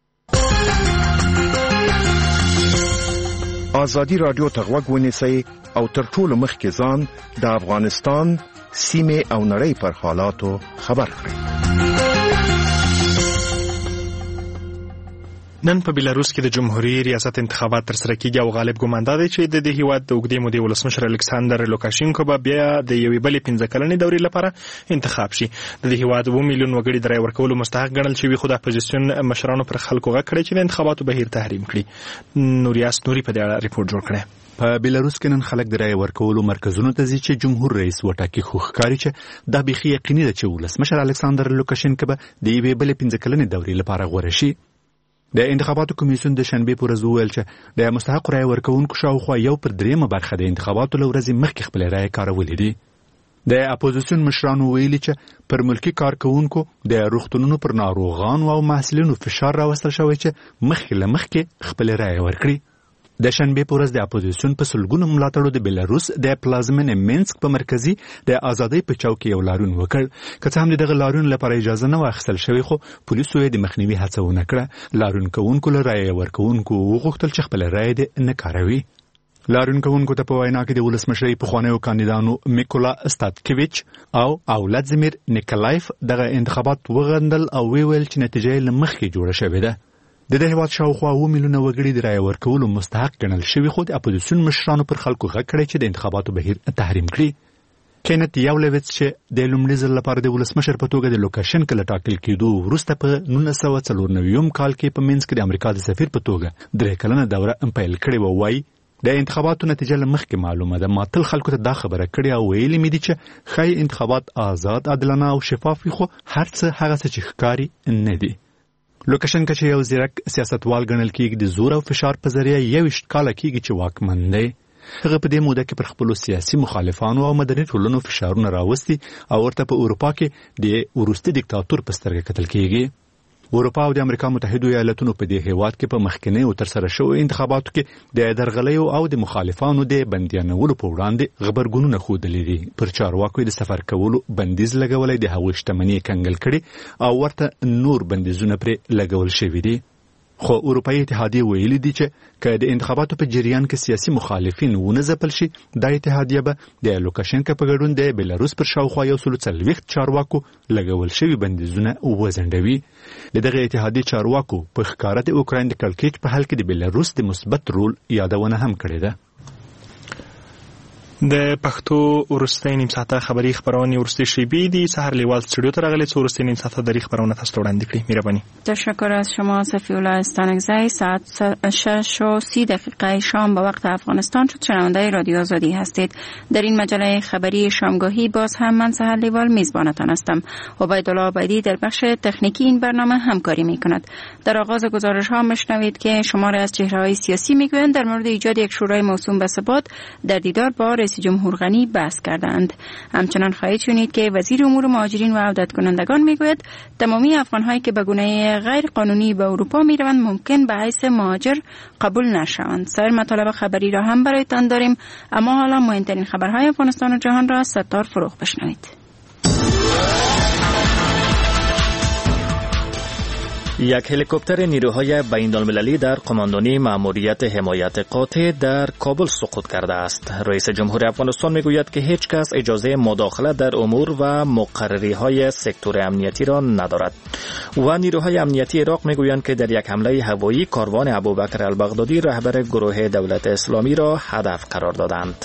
L: ازادي راډیو ته غوږ ونیسئ او تر ټولو مخکې ځان د افغانستان سیمه او نړۍ پر حالاتو خبر کړئ.
B: نن په بلاروس کې د جمهوریت ریاست انتخابات ترسره کیږي او غالب ګمان ده چې د دې هیواد د اوږدې مودې ولسمشر الکساندر لوکاشینکو به بیا د یوې بلې 15 کلنې دورې لپاره انتخاب شي. د دې هیواد 2 میلیون وګړي د رای ورکولو مستحق ګڼل شوي، خو د اپوزیسیون مشرانو پر خلکو غږ کړی چې د انتخاباتو بهیر تحریم کړي. نوریاس نوري په دې اړه ریپورت جوړ کړی.
X: په بیلاروس کې نن خلک د رای ورکولو مرکزونو ته ځي چې جمهور رئیس وټاکي، خو ښکاري چې دا بیخي یقیني ده چې ولسمشر الکساندر لوکاشینکو به د یوې بلې 15 کلنې دورې لپاره غوره شي. د انتخاباتو کمیسیون د شنبه پر ورځ وویل چې د مستحق رای ورکوونکو شاوخوا 1/3 برخه د انتخاباتو لورځي مخکې خپل رای کارولې دي. د اپوزیسیون مشرانو ویلي چې پر ملکی کارکونکو د روغتونونو پر ناروغانو او محصلینو فشار راوستل شوی چې مخکې خپل رای ورکړي. د شنبه پر ورځ د اپوزیسیون په سلګونو ملاتړو د بیلاروس د پلازمینې مینسک په مرکزی د ازادۍ په چوک کې یو لاریون وکړ. که څه هم دغه لاریون لپاره اجازه نه واخیستل شوې، خو پولیسو یې د مخنیوي هڅه ونه کړه. لاریون کوونکو له رای ورکوونکو وغوښتل چې خپل رای دې نه کاروي. لاریون کوونکو ته په وینا کې د ولسمشرۍ پخوانیو کاندیدانو میکولا استاتکیویچ او ولادیمیر نیکلایف دغه انتخابات وغندل او ویل چې نتیجه یې له مخکې جوړه شوې ده. د دې هیواد شاوخوا 2 میلیونه وګړي د رای ورکولو مستحق ګڼل شوي، خو د اپوزیسیون مشرانو پر خلکو غږ کړی چې د انتخاباتو بهیر تحریم کړي. کینت یاولویڅ چې د لومړي ځل لپاره د ولسمشر په توګه د لوکاشینکو له ټاکل کېدو وروسته په 1994 کال کې په مینسک د امریکا د سفیر په توګه 3 کلنه دوره پیل کړې و. وایي د انتخاباتو نتیجه له مخکې معلومه ده. ما تل خلکو ته دا خبره کړې او ویلي مې دي چې ښایي انتخابات آزاد، عادلانه او شفاف وي، خو هر څه هغه څه چې ښکاري نه دي. لوکاشینکو چې یو زیرک سیاستوال ګڼل کېږي د زور او فشار په ذریعه 21 کاله کېږي چې واکمن دی. هغه په دې موده کې پر خپل سیاسي مخالفانو او مدني ټولنو فشارونه راوستي او ورته په اروپا کې د وروستي دیکتاتور په سترګه کتل کیږي. اروپا او د امریکا متحده ایالاتونو په دې هیواد کې په مخکنی او ترسره شوی انتخاباتو کې د درغلیو او د مخالفانو د بندیانولو په وړاندې غبرګونونه ښودلي دي. پر چارواکو د سفر کولو بندیز لګولای د هغوی شتمنۍ کنګل کړي او ورته نور بندیزونه پرې لګول شوي دي. خو اروپایي اتحادیه ویلي دي چې که د انتخاباتو په جریان کې سیاسي مخالفین ونه ځپل شي، دا اتحادیه به د لوکاشنکا په ګډون د بیلاروس پر شاوخوا 140 چارواکو لګول شوي بندیزونه وځنډوي. د دغه اتحادیې چارواکو په ښکاره د اوکراین د کړکېچ په حل کې د بیلاروس د مثبت رول یادونه هم کړې ده.
B: د پښتو ورستۍ نیم ساعته خبري خبرونه ورستۍ شیبی دي. سحر لیوال استودیو ته راغلی، ورستۍ نیم ساعته دری خبرونه تاسو ته وړاندې کړي. مهرباني.
D: تشکر از شما صفی الله استانگزی. ساعت 6:30 شام به وقت افغانستان شد. شنونده رادیو آزادی هستید. در این مجله خبری شامگاهی باز هم من سحر لیوال میزبانتان هستم. عبیدالله عبیدی در بخش تکنیکی این برنامه همکاری میکند. در آغاز گزارش ها میشنوید که شماری از چهره‌های سیاسی میگویند در مورد ایجاد یک شورای موسوم به ثبات در دیدار با رئیس جمهور غنی بحث کردند. همچنان خواهید شنید که وزیر امور مهاجرین و عودت کنندگان میگوید تمامی افغان‌هایی که به گونه غیر قانونی به اروپا میروند ممکن به حیث مهاجر قبول نشوند. سایر مطالب خبری را هم برایتان داریم، اما حالا مهمترین خبرهای افغانستان و جهان را از ستار فروغ بشنوید.
G: یک هلیکوپتر نیروهای بین‌المللی در قماندانی مأموریت حمایت قاطع در کابل سقوط کرده است. رئیس جمهور افغانستان میگوید که هیچ کس اجازه مداخله در امور و مقرری‌های سکتور امنیتی را ندارد. و نیروهای امنیتی عراق میگویند که در یک حمله هوایی کاروان ابوبکر البغدادی رهبر گروه دولت اسلامی را هدف قرار دادند.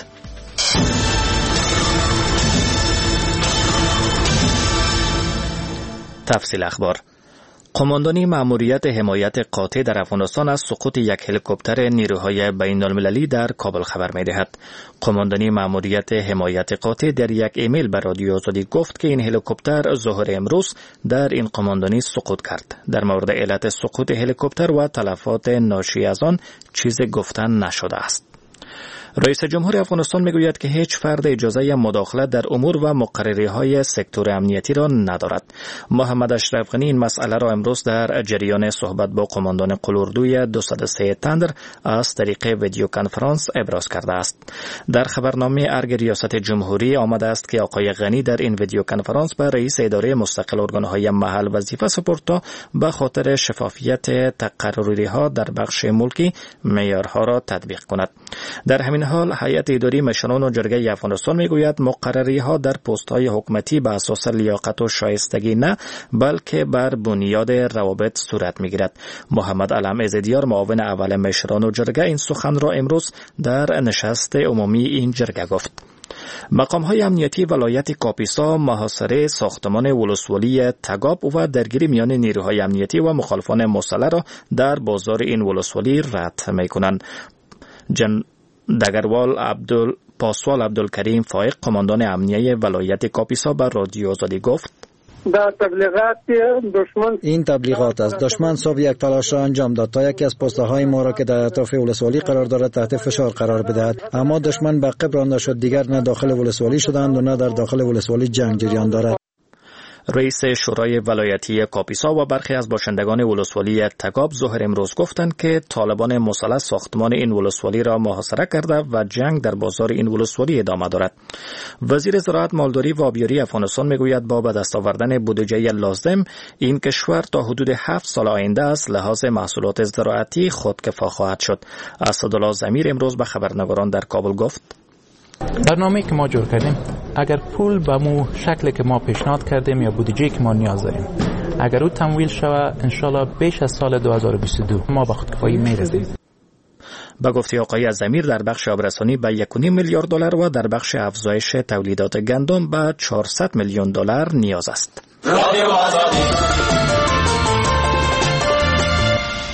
G: تفصیل اخبار. قماندانی مأموریت حمایت قاطع در افغانستان از سقوط یک هلیکوپتر نیروهای بین‌المللی در کابل خبر می‌دهد. قماندانی مأموریت حمایت قاطع در یک ایمیل به رادیو آزادی گفت که این هلیکوپتر ظهر امروز در این قماندانی سقوط کرد. در مورد علت سقوط هلیکوپتر و تلفات ناشی از آن چیزی گفته نشده است. رئیس جمهور افغانستان میگوید که هیچ فرد اجازه مداخله در امور و مقرری‌های سکتور امنیتی را ندارد. محمد اشرف غنی این مسئله را امروز در جریان صحبت با قماندان قلاردوی 203 تندر از طریق ویدیو کنفرانس ابراز کرده است. در خبرنامه ارگ ریاست جمهوری آمده است که آقای غنی در این ویدیو کنفرانس به رئیس اداره مستقل ارگان‌های محل وظیفه سپرد تا به خاطر شفافیت تقرری‌ها در بخش ملکی معیارها را تطبیق کند. در همین حال هیئت اداری مشران و جرگه افغانستان میگوید مقرری‌ها در پست‌های حکومتی به اساس لیاقت و شایستگی نه بلکه بر بنیاد روابط صورت میگیرد. محمد علم عزیزیار معاون اول مشران و جرگه این سخن را امروز در نشست عمومی این جرگه گفت. مقام‌های امنیتی ولایت کاپیسا محاصره ساختمان ولسوالی تگاب و درگیری میان نیروهای امنیتی و مخالفان مسلح را در بازار این ولسوالی رد می‌کنند. دگروال پاسوال عبدالکریم فائق قماندان امنیه ولایت کاپیسا بر رادیو آزادی گفت
H: این تبلیغات از دشمن صاحب یک تلاش را انجام داد تا یکی از پست‌های ما را که در اطراف ولسوالی قرار دارد تحت فشار قرار بدهد، اما دشمن به عقب رانده شد. دیگر نه داخل ولسوالی شدند و نه در داخل ولسوالی جنگ جریان دارد.
G: رئیس شورای ولایتی کاپیسا و برخی از باشندگان ولسوالی تگاب ظهر امروز گفتند که طالبان مسلح ساختمان این ولسوالی را محاصره کرده و جنگ در بازار این ولسوالی ادامه دارد. وزیر زراعت، مالداری و آبیاری افغانستان میگوید با به دست آوردن بودجه لازم این کشور تا حدود 7 سال آینده از لحاظ محصولات زراعتی خودکفا خواهد شد. اسدالله ضمیر امروز به خبرنگاران در کابل گفت
E: برنامه‌ای که ما جور کردیم اگر پول به مو شکلی که ما پیشنهاد کردیم یا بودجه‌ای که ما نیاز داریم اگر او تمویل شود انشالله بیش از سال 2022 ما به خودکفایی میرسیم.
G: با گفته آقای ضمیر در بخش آبرسانی به 1.5 میلیارد دلار و در بخش افزایش تولیدات گندم به 400 میلیون دلار نیاز است.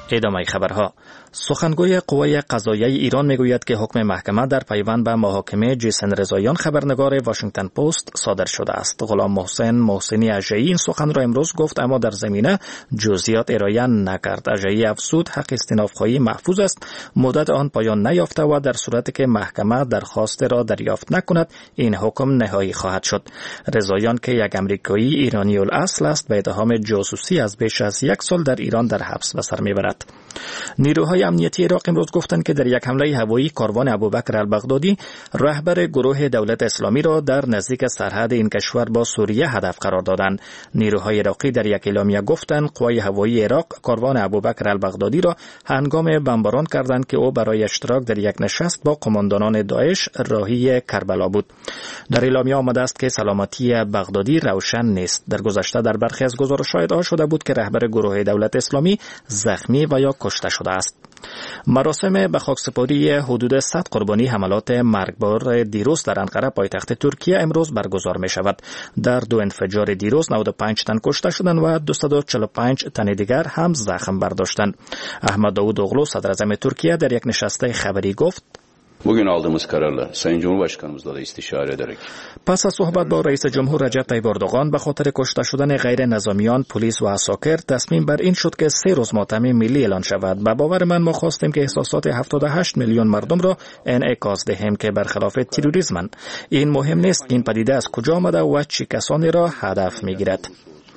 G: ادامه خبرها. سخنگوی قوای قضاییه ایران میگوید که حکم محکمه در پیوند به محاکمه جیسن رضاییان خبرنگار واشنگتن پست صادر شده است. غلام محسنی اژه‌ای این سخن را امروز گفت، اما در زمینه جزئیات ارائه نکرد. اژه‌ای افزود حق استئناف‌خواهی محفوظ است، مدت آن پایان نیافته و در صورتی که محکمه درخواست را دریافت نکند این حکم نهایی خواهد شد. رضاییان که یک امریکایی ایرانی الاصل است به اتهام جاسوسی از بیش از 1 سال در ایران در حبس به سر میبرد. نیروهای امنیتی عراق امروز گفتند که در یک حمله هوایی کاروان ابوبکر البغدادی رهبر گروه دولت اسلامی را در نزدیک سرحد این کشور با سوریه هدف قرار دادند. نیروهای عراقی در یک اعلامیه گفتند قوای هوایی عراق کاروان ابوبکر البغدادی را هنگام بمباران کردند که او برای اشتراک در یک نشست با قماندانان داعش راهی کربلا بود. در اعلامیه آمده است که سلامتی بغدادی روشن نیست. در گذشته در برخی از گزارش‌ها ادعا شده بود که رهبر گروه دولت اسلامی زخمی و یا کشته شده است. مراسم به خاکسپاری حدود 100 قربانی حملات مرگبار دیروز در انقره پایتخت ترکیه امروز برگزار می شود. در 2 انفجار دیروز 95 تن کشته شدند و 245 تن دیگر هم زخم برداشتند. احمد داوود اوغلو صدر اعظم ترکیه در یک نشست خبری گفت
J: Bugün aldığımız kararla Sayın Cumhurbaşkanımızla da istişare ederek
G: پس از صحبت با رئیس جمهور رجب طیب اردوغان به خاطر کشته شدن غیر نظامیان، پلیس و عساکر تصمیم بر این شد که 3 روز ماتم ملی اعلان شود. به باور من ما خواستیم که احساسات 78 میلیون مردم را انعکاس دهیم که برخلاف تروریسمند. این مهم نیست که این پدیده از کجا آمده و چه کسانی را هدف میگیرد.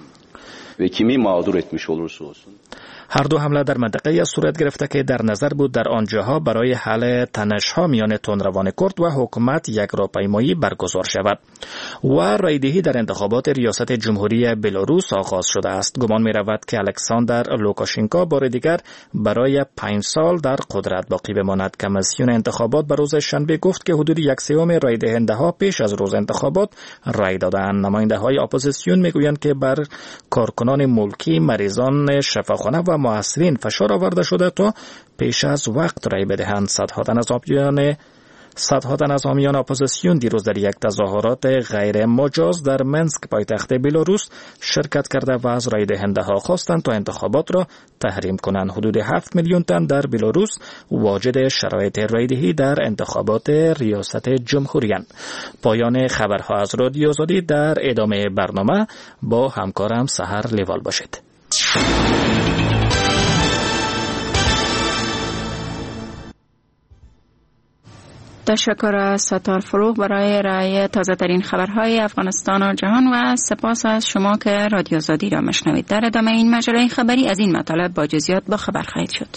J: ve kimi mağdur etmiş olursa olsun.
G: هر دو حمله در منطقه صورت گرفته که در نظر بود در آنجاها برای حل تنش‌ها میان تندروان کرد و حکومت یک راهپیمایی برگزار شود. و رایدهی در انتخابات ریاست جمهوری بلاروس آغاز شده است. گمان می رود که الکساندر لوکاشنکو بار دیگر برای 5 سال در قدرت باقی بماند. کمیسیون انتخابات به روز شنبه گفت که حدود 1/3 رای دهنده‌ها پیش از روز انتخابات رای دادند. نماینده‌های اپوزیسیون میگویند که بر کارکنان ملکی، مریضان شفاخانه و معاصرین فشار آورده شده تا پیش از وقت رای بدهند. صدها تن از حامیان اپوزیسیون دیروز در یک تظاهرات غیر مجاز در منسک پایتخت بلاروس شرکت کرده و از رای دهنده‌ها خواستند تا انتخابات را تحریم کنند. حدود 7 میلیون تن در بلاروس واجد شرایط رایدهی در انتخابات ریاست جمهوری اند. پایان خبرها از رادیو آزادی. در ادامه برنامه با همکارم سحر لیوال باشید.
D: تشکر از ستار فروغ برای رای تازه ترین خبرهای افغانستان و جهان و سپاس از شما که رادیو آزادی را مشنوید. در ادامه این مجله خبری از این مطالب با جزئیات با خبر خواهید شد.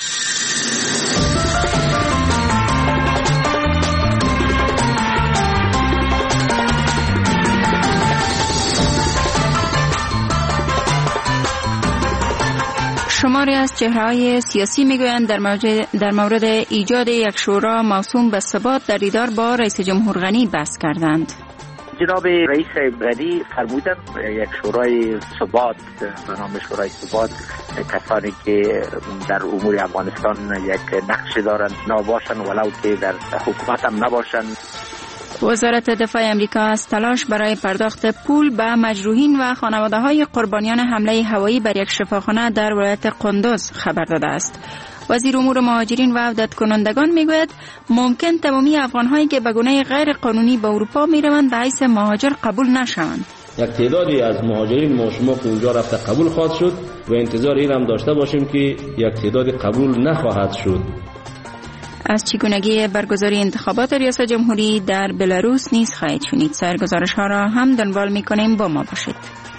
D: شماری از چهره‌های سیاسی میگویند در مورد ایجاد یک شورا موسوم به ثبات در دیدار با رئیس جمهور غنی بحث کردند.
I: جناب رئیس غنی فرمودند یک شورای ثبات به نام شورای ثبات کسانی که در امور افغانستان یک نقش دارند نباشند ولو که در حکومت هم نباشند.
D: وزارت دفاع امریکا از تلاش برای پرداخت پول به مجروحین و خانواده‌های قربانیان حمله هوایی بر یک شفاخانه در ولایت قندوز خبر داده است. وزیر امور مهاجرین و عودت کنندگان میگوید ممکن تمامی افغان‌هایی که به گونه غیر قانونی به اروپا میروند به حیث مهاجر قبول نشوند.
P: یک تعدادی از مهاجرین ما شما که اونجا رفته قبول خواهد شد و انتظار این هم داشته باشیم که یک تعدادی قبول نخواهد شد.
D: از چگونگی برگزاری انتخابات ریاست جمهوری در بلاروس نیز خواهید شنید. سرگزارش ها را هم دنبال می‌کنیم، با ما باشید.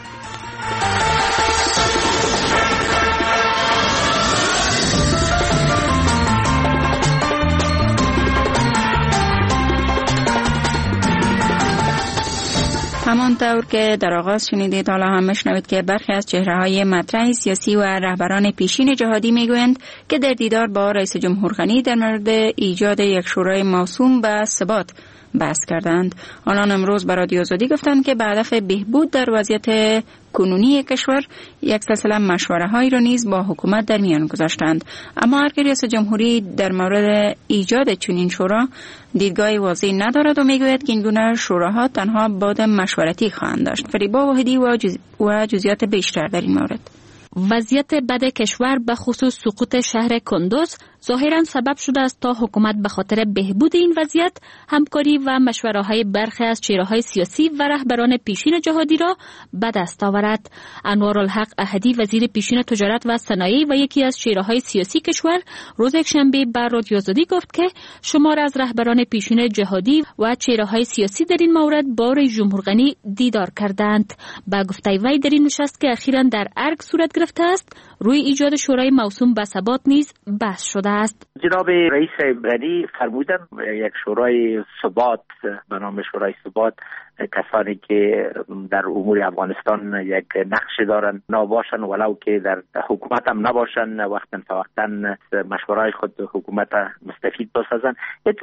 D: همانطور که در آغاز شنیدید حالا هم میشنوید که برخی از چهره‌های مطرح سیاسی و رهبران پیشین جهادی میگویند که در دیدار با رئیس جمهور غنی در مورد ایجاد یک شورای موسوم به ثبات بحث کردند. آنان امروز به رادیو آزادی گفتند که به هدف بهبود در وضعیت کنونی کشور یک سلسله مشوره‌هایی را نیز با حکومت در میان گذاشتند. اما هر که رئیس جمهوری در مورد ایجاد چنین شورا دیدگاه واضحی ندارد و میگوید که این گونه شوراها تنها بعد مشورتی خواهند داشت. فریبا واحدی و جزئیات بیشتر در این مورد.
K: وضعیت بد کشور به خصوص سقوط شهر کندوز ظاهراً سبب شده است تا حکومت به خاطر بهبود این وضعیت همکاری و مشوره‌های برخی از چهره‌های سیاسی و رهبران پیشین جهادی را به دست آورد. انوارالحق احدی وزیر پیشین تجارت و صنایع و یکی از چهره‌های سیاسی کشور روز یکشنبه به رادیو آزادی گفت که شمار از رهبران پیشین جهادی و چهره‌های سیاسی در این مورد با رئیس جمهور غنی دیدار کردند. با گفته وی در این نشست که اخیراً در ارگ صورت گرفته است، روی ایجاد شورای موسوم به ثبات نیز بحث شده است.
I: جناب رئیس غنی فرمودند یک شورای ثبات به نام شورای ثبات کسانی که در امور افغانستان یک نقش دارن نباشن، ولو که در حکومت هم نباشن، وقتا فوقتا مشورهای خود حکومت مستفید بسازن. یک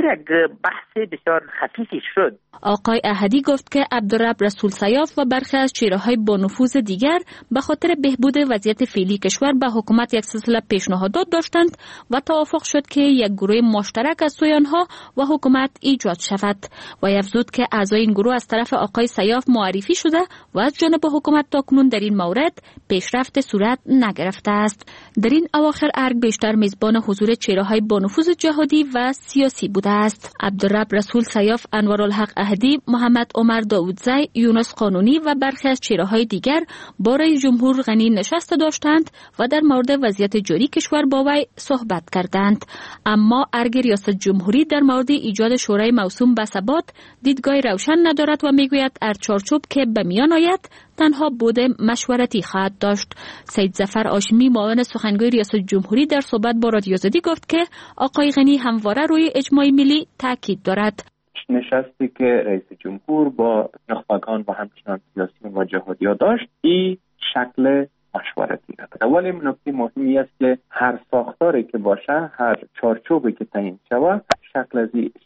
I: بحث بسیار خفیفی شد.
K: آقای احدی گفت که عبدالرب رسول سیاف و برخی از چهره‌های با نفوذ دیگر به خاطر بهبود وضعیت فعلی کشور به حکومت یک سلسله پیشنهادات داشتند و توافق شد که یک گروه مشترک از سوی آنها و حکومت ایجاد شود. و افزود که اعضای این گروه از طرف آقای سیاف معرفی شده و از جانب حکومت تاکنون در این مورد پیشرفت صورت نگرفته است. در این اواخر ارگ بیشتر میزبان حضور چهره‌های با نفوذ جهادی و سیاسی بوده است. عبدالرب رسول سیاف، انوارالحق احدی، محمد عمر داودزی، یونس قانونی و برخی از چهره‌های دیگر با رئیس جمهور غنی نشست داشتند و در مورد وضعیت جاری کشور با وی صحبت کردند. اما ارگ ریاست جمهوری در مورد ایجاد شورای موسوم به ثبات دیدگاه روشن ندارد و میگوید ارچارچوب که به میان آید تنها بود مشورتی خواهد داشت. سید ظفر هاشمی، معاون سخنگوی ریاست جمهوری، در صحبت با رادیو آزادی گفت که آقای غنی همواره روی اجماع ملی تاکید دارد.
M: نشستی که رئیس جمهور با نخبگان و همچنان سیاسی و جهادی‌ها داشت این شکل مشورتی دارد. ولی نکته مهمی است که هر ساختاری که باشه، هر چارچوبی که تعیین شود، شکل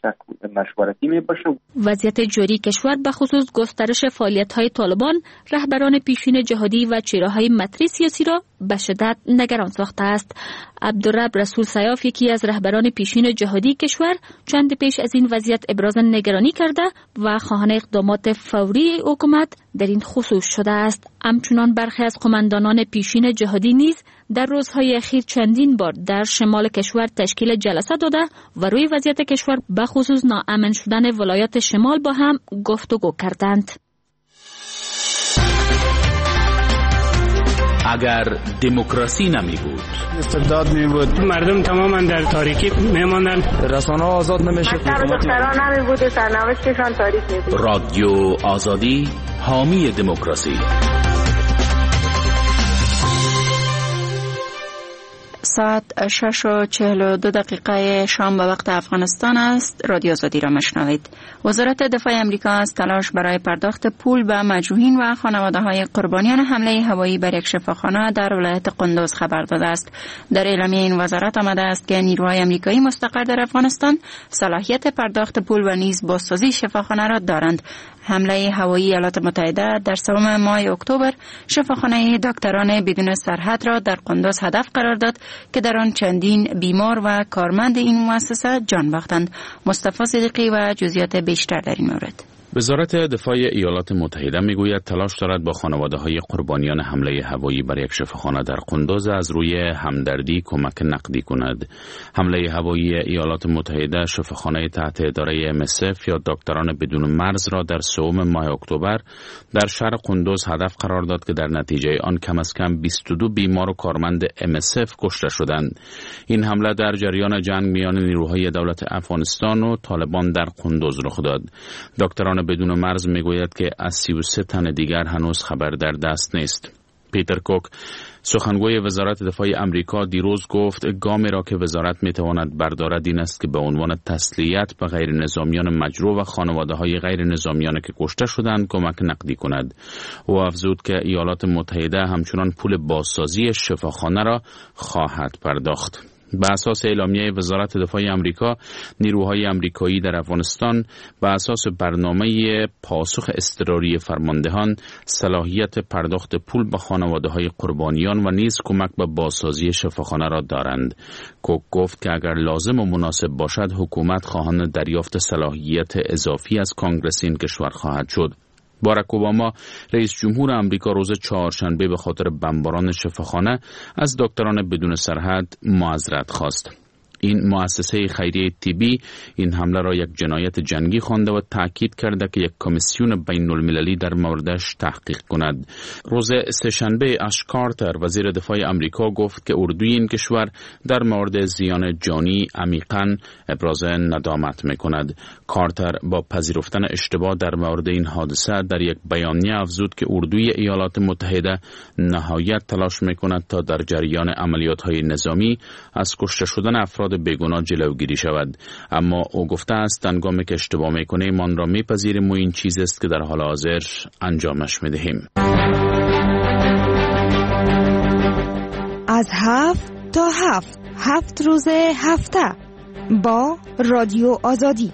M: مشورتی می باشه.
K: وضعیت جاری کشور به خصوص گسترش فعالیت‌های طالبان، رهبران پیشین جهادی و چهره‌های مطرح سیاسی را به شدت نگران ساخته است. عبدالرب رسول سیاف، یکی از رهبران پیشین جهادی کشور، چند پیش از این وضعیت ابراز نگرانی کرده و خواهان اقدامات فوری حکومت در این خصوص شده است. همچنان برخی از قماندانان پیشین جهادی نیز در روزهای اخیر چندین بار در شمال کشور تشکیل جلسه داده و روی وضعیت کشور به خصوص ناامن شدن ولایات شمال با هم گفتگو کردند.
N: اگر دموکراسی نمی بود،
O: استبداد می بود، مردم تماما در تاریکی می ماندند، رسانه‌ها آزاد نمیشه،
Y: حکومت نمی بود، سرنوشتشان تاریک می بود.
N: رادیو آزادی حامی دموکراسی.
D: ساعت 6:42 شام به وقت افغانستان است. رادیو آزادی را میشنوید. وزارت دفاع امریکا از تلاش برای پرداخت پول به مجروحین و خانواده‌های قربانیان حمله هوایی بر یک شفاخانه در ولایت قندوز خبر داده است. در اعلامیه این وزارت آمده است که نیروهای امریکایی مستقر در افغانستان صلاحیت پرداخت پول و نیز بازسازی شفاخانه را دارند. حمله هوایی ایالات متحده در سوم ماه اکتبر شفاخانه دکتران بدون سرحد را در قندوز هدف قرار داد که در آن چندین بیمار و کارمند این مؤسسه جان باختند. مصطفی صدیقی و جزئیات بیشتر در این مورد.
F: وزارت دفاع ایالات متحده میگوید تلاش دارد با خانواده‌های قربانیان حمله هوایی بر یک شفاخانه در قندوز از روی همدردی کمک نقدی کند. حمله هوایی ایالات متحده شفاخانه تحت اداره MSF یا دکتران بدون مرز را در سوم ماه اکتبر در شهر قندوز هدف قرار داد که در نتیجه آن کم از کم 22 بیمار و کارمند MSF کشته شدند. این حمله در جریان جنگ میان نیروهای دولت افغانستان و طالبان در قندوز رخ داد. دکتران بدون مرز میگوید که از 33 تن دیگر هنوز خبر در دست نیست. پیتر کوک، سخنگوی وزارت دفاع امریکا، دیروز گفت گامی را که وزارت میتواند بردارد این است که به عنوان تسلیت به غیر نظامیان مجروح و خانواده های غیر نظامیان که کشته شدند کمک نقدی کند. او افزود که ایالات متحده همچنان پول بازسازی شفاخانه را خواهد پرداخت. به اساس اعلامیه وزارت دفاع امریکا، نیروهای امریکایی در افغانستان به اساس برنامه پاسخ اضطراری فرماندهان صلاحیت پرداخت پول به خانواده‌های قربانیان و نیز کمک به بازسازی شفاخانه را دارند. کوک گفت که اگر لازم و مناسب باشد حکومت خواهان دریافت صلاحیت اضافی از کانگرس این کشور خواهد شد.
N: باراک اوباما رئیس جمهور آمریکا روز چهارشنبه به خاطر بمباران شفاخانه از دکتران بدون سرحد معذرت خواست. این مؤسسه خیریه طبی این حمله را یک جنایت جنگی خوانده و تاکید کرده که یک کمیسیون بین المللی در موردش تحقیق کند. روز سه‌شنبه اش کارتر وزیر دفاع آمریکا گفت که اردوی این کشور در مورد زیان جانی عمیقاً ابراز ندامت می‌کند. کارتر با پذیرفتن اشتباه در مورد این حادثه در یک بیانیه افزود که اردوی ایالات متحده نهایت تلاش می‌کند تا در جریان عملیات‌های نظامی از کشته شدن افراد بیگناه جلوگیری شود، اما او گفته است هنگامی که اشتباه میکنیم آن را میپذیریم و این چیز است که در حال حاضر انجامش میدهیم.
Q: از 7 تا 7 روز هفته با رادیو آزادی.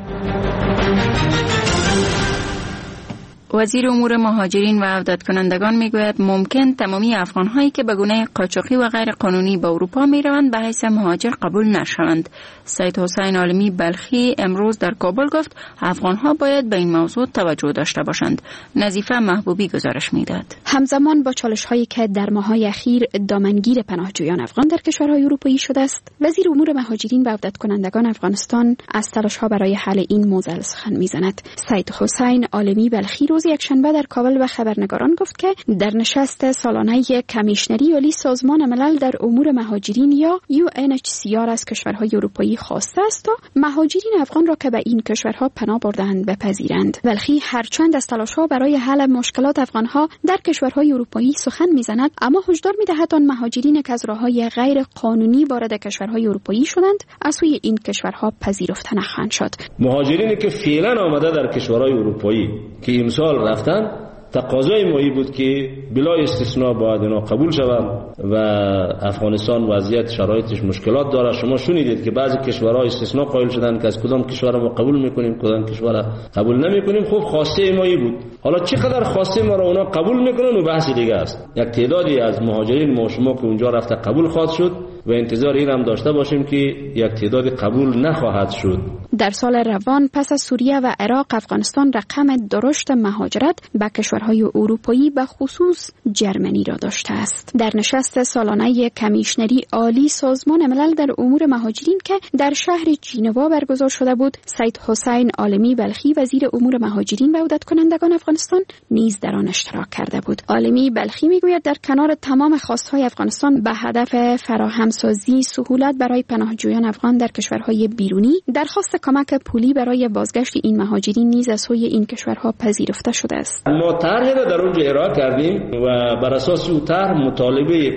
D: وزیر امور مهاجرین و عودت کنندگان میگوید ممکن تمامی افغان‌هایی که به گونه قاچاقی و غیر قانونی به اروپا میروند به حیث مهاجر قبول نشوند. سید حسین عالمی بلخی امروز در کابل گفت افغان‌ها باید به این موضوع توجه داشته باشند. نظیفه محبوبی گزارش میداد.
R: همزمان با چالش‌هایی که در ماه‌های اخیر دامنگیر پناهجویان افغان در کشورهای اروپایی شده است، وزیر امور مهاجرین و عودت کنندگان افغانستان از تلاش‌ها برای حل این موضوع سخن میزند. سید حسین عالمی بلخی روز یکشنبه در کابل به خبرنگاران گفت که در نشست سالانه کمیشنری عالی سازمان ملل در امور مهاجرین یا UNHCR از کشورهای اروپایی خواسته است تا مهاجرین افغان را که به این کشورها پناه بردند بپذیرند. بلخی هرچند از تلاش‌ها برای حل مشکلات افغانها در کشورهای اروپایی سخن میزند، اما هشدار می‌دهد آن مهاجرین که از راه‌های غیر قانونی وارد کشورهای اروپایی شدند از سوی این کشورها پذیرفته نخواهند شد.
P: مهاجرینی که فعلا آمده در کشورهای اروپایی که امسال رفتن، تقاضای مایی بود که بلا استثناء باید اینا قبول شوند و افغانستان وضعیت شرایطش مشکلات داره. شما شنیدید که بعضی کشورها استثناء قائل شدن که از کدام کشور ما قبول میکنیم کدام کشور قبول نمیکنیم. خب خواسته مایی بود. حالا چقدر خواسته ما را اونا قبول میکنن و بحث دیگه است. یک تعدادی از مهاجرین ما شما که اونجا رفته قبول خواهد شد و انتظار این هم داشته باشیم که یک تعداد قبول نخواهد شد.
R: در سال روان پس از سوریه و عراق، افغانستان رقم درشت مهاجرت به کشورهای اروپایی به خصوص جرمنی را داشته است. در نشست سالانه کمیشنری عالی سازمان ملل در امور مهاجرین که در شهر ژنوا برگزار شده بود، سید حسین عالمی بلخی وزیر امور مهاجرین و عودت کنندگان افغانستان نیز در آن اشتراک کرده بود. عالمی بلخی میگوید در کنار تمام خواستهای افغانستان به هدف فراهمسازی سهولت برای پناهجویان افغان در کشورهای بیرونی، درخواست کمک پولی برای بازگشت این مهاجرین نیز از سوی این کشورها پذیرفته شده است.
P: ما طرحی را در اونجا ارائه کردیم و بر اساس اون طرح مطالبه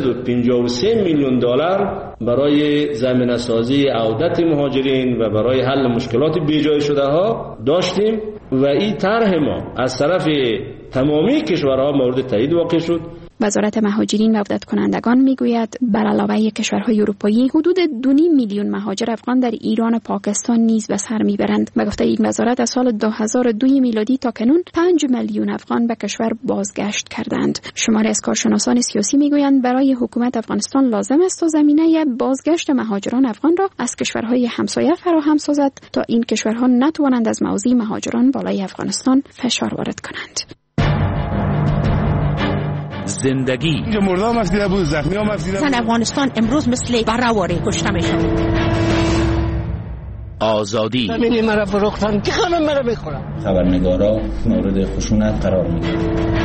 P: 553 میلیون دلار برای زمینه‌سازی عودت مهاجرین و برای حل مشکلات بیجای شده ها داشتیم و این طرح ما از طرف تمامی کشورها مورد تایید واقع شد.
R: وزارت مهاجرین و عودت کنندگان میگوید بر علاوه کشورهای اروپایی حدود 2.5 میلیون مهاجر افغان در ایران و پاکستان نیز به سر میبرند. به گفته این وزارت از سال 2002 میلادی تا کنون 5 میلیون افغان به کشور بازگشت کردند. شماری از کارشناسان سیاسی میگویند برای حکومت افغانستان لازم است تا زمینه بازگشت مهاجران افغان را از کشورهای همسایه فراهم سازد تا این کشورها نتوانند از موضع مهاجران بالای افغانستان فشار وارد کنند.
N: زندگی
S: مردم مفیده بود، زخمی ها مفیده بود.
Q: افغانستان امروز مثل برهواره کشته میشن.
N: آزادی
T: زمینی مرا فروختن که خانم مرا بخورم.
J: خبرنگارا مورد خشونت قرار میگیرن.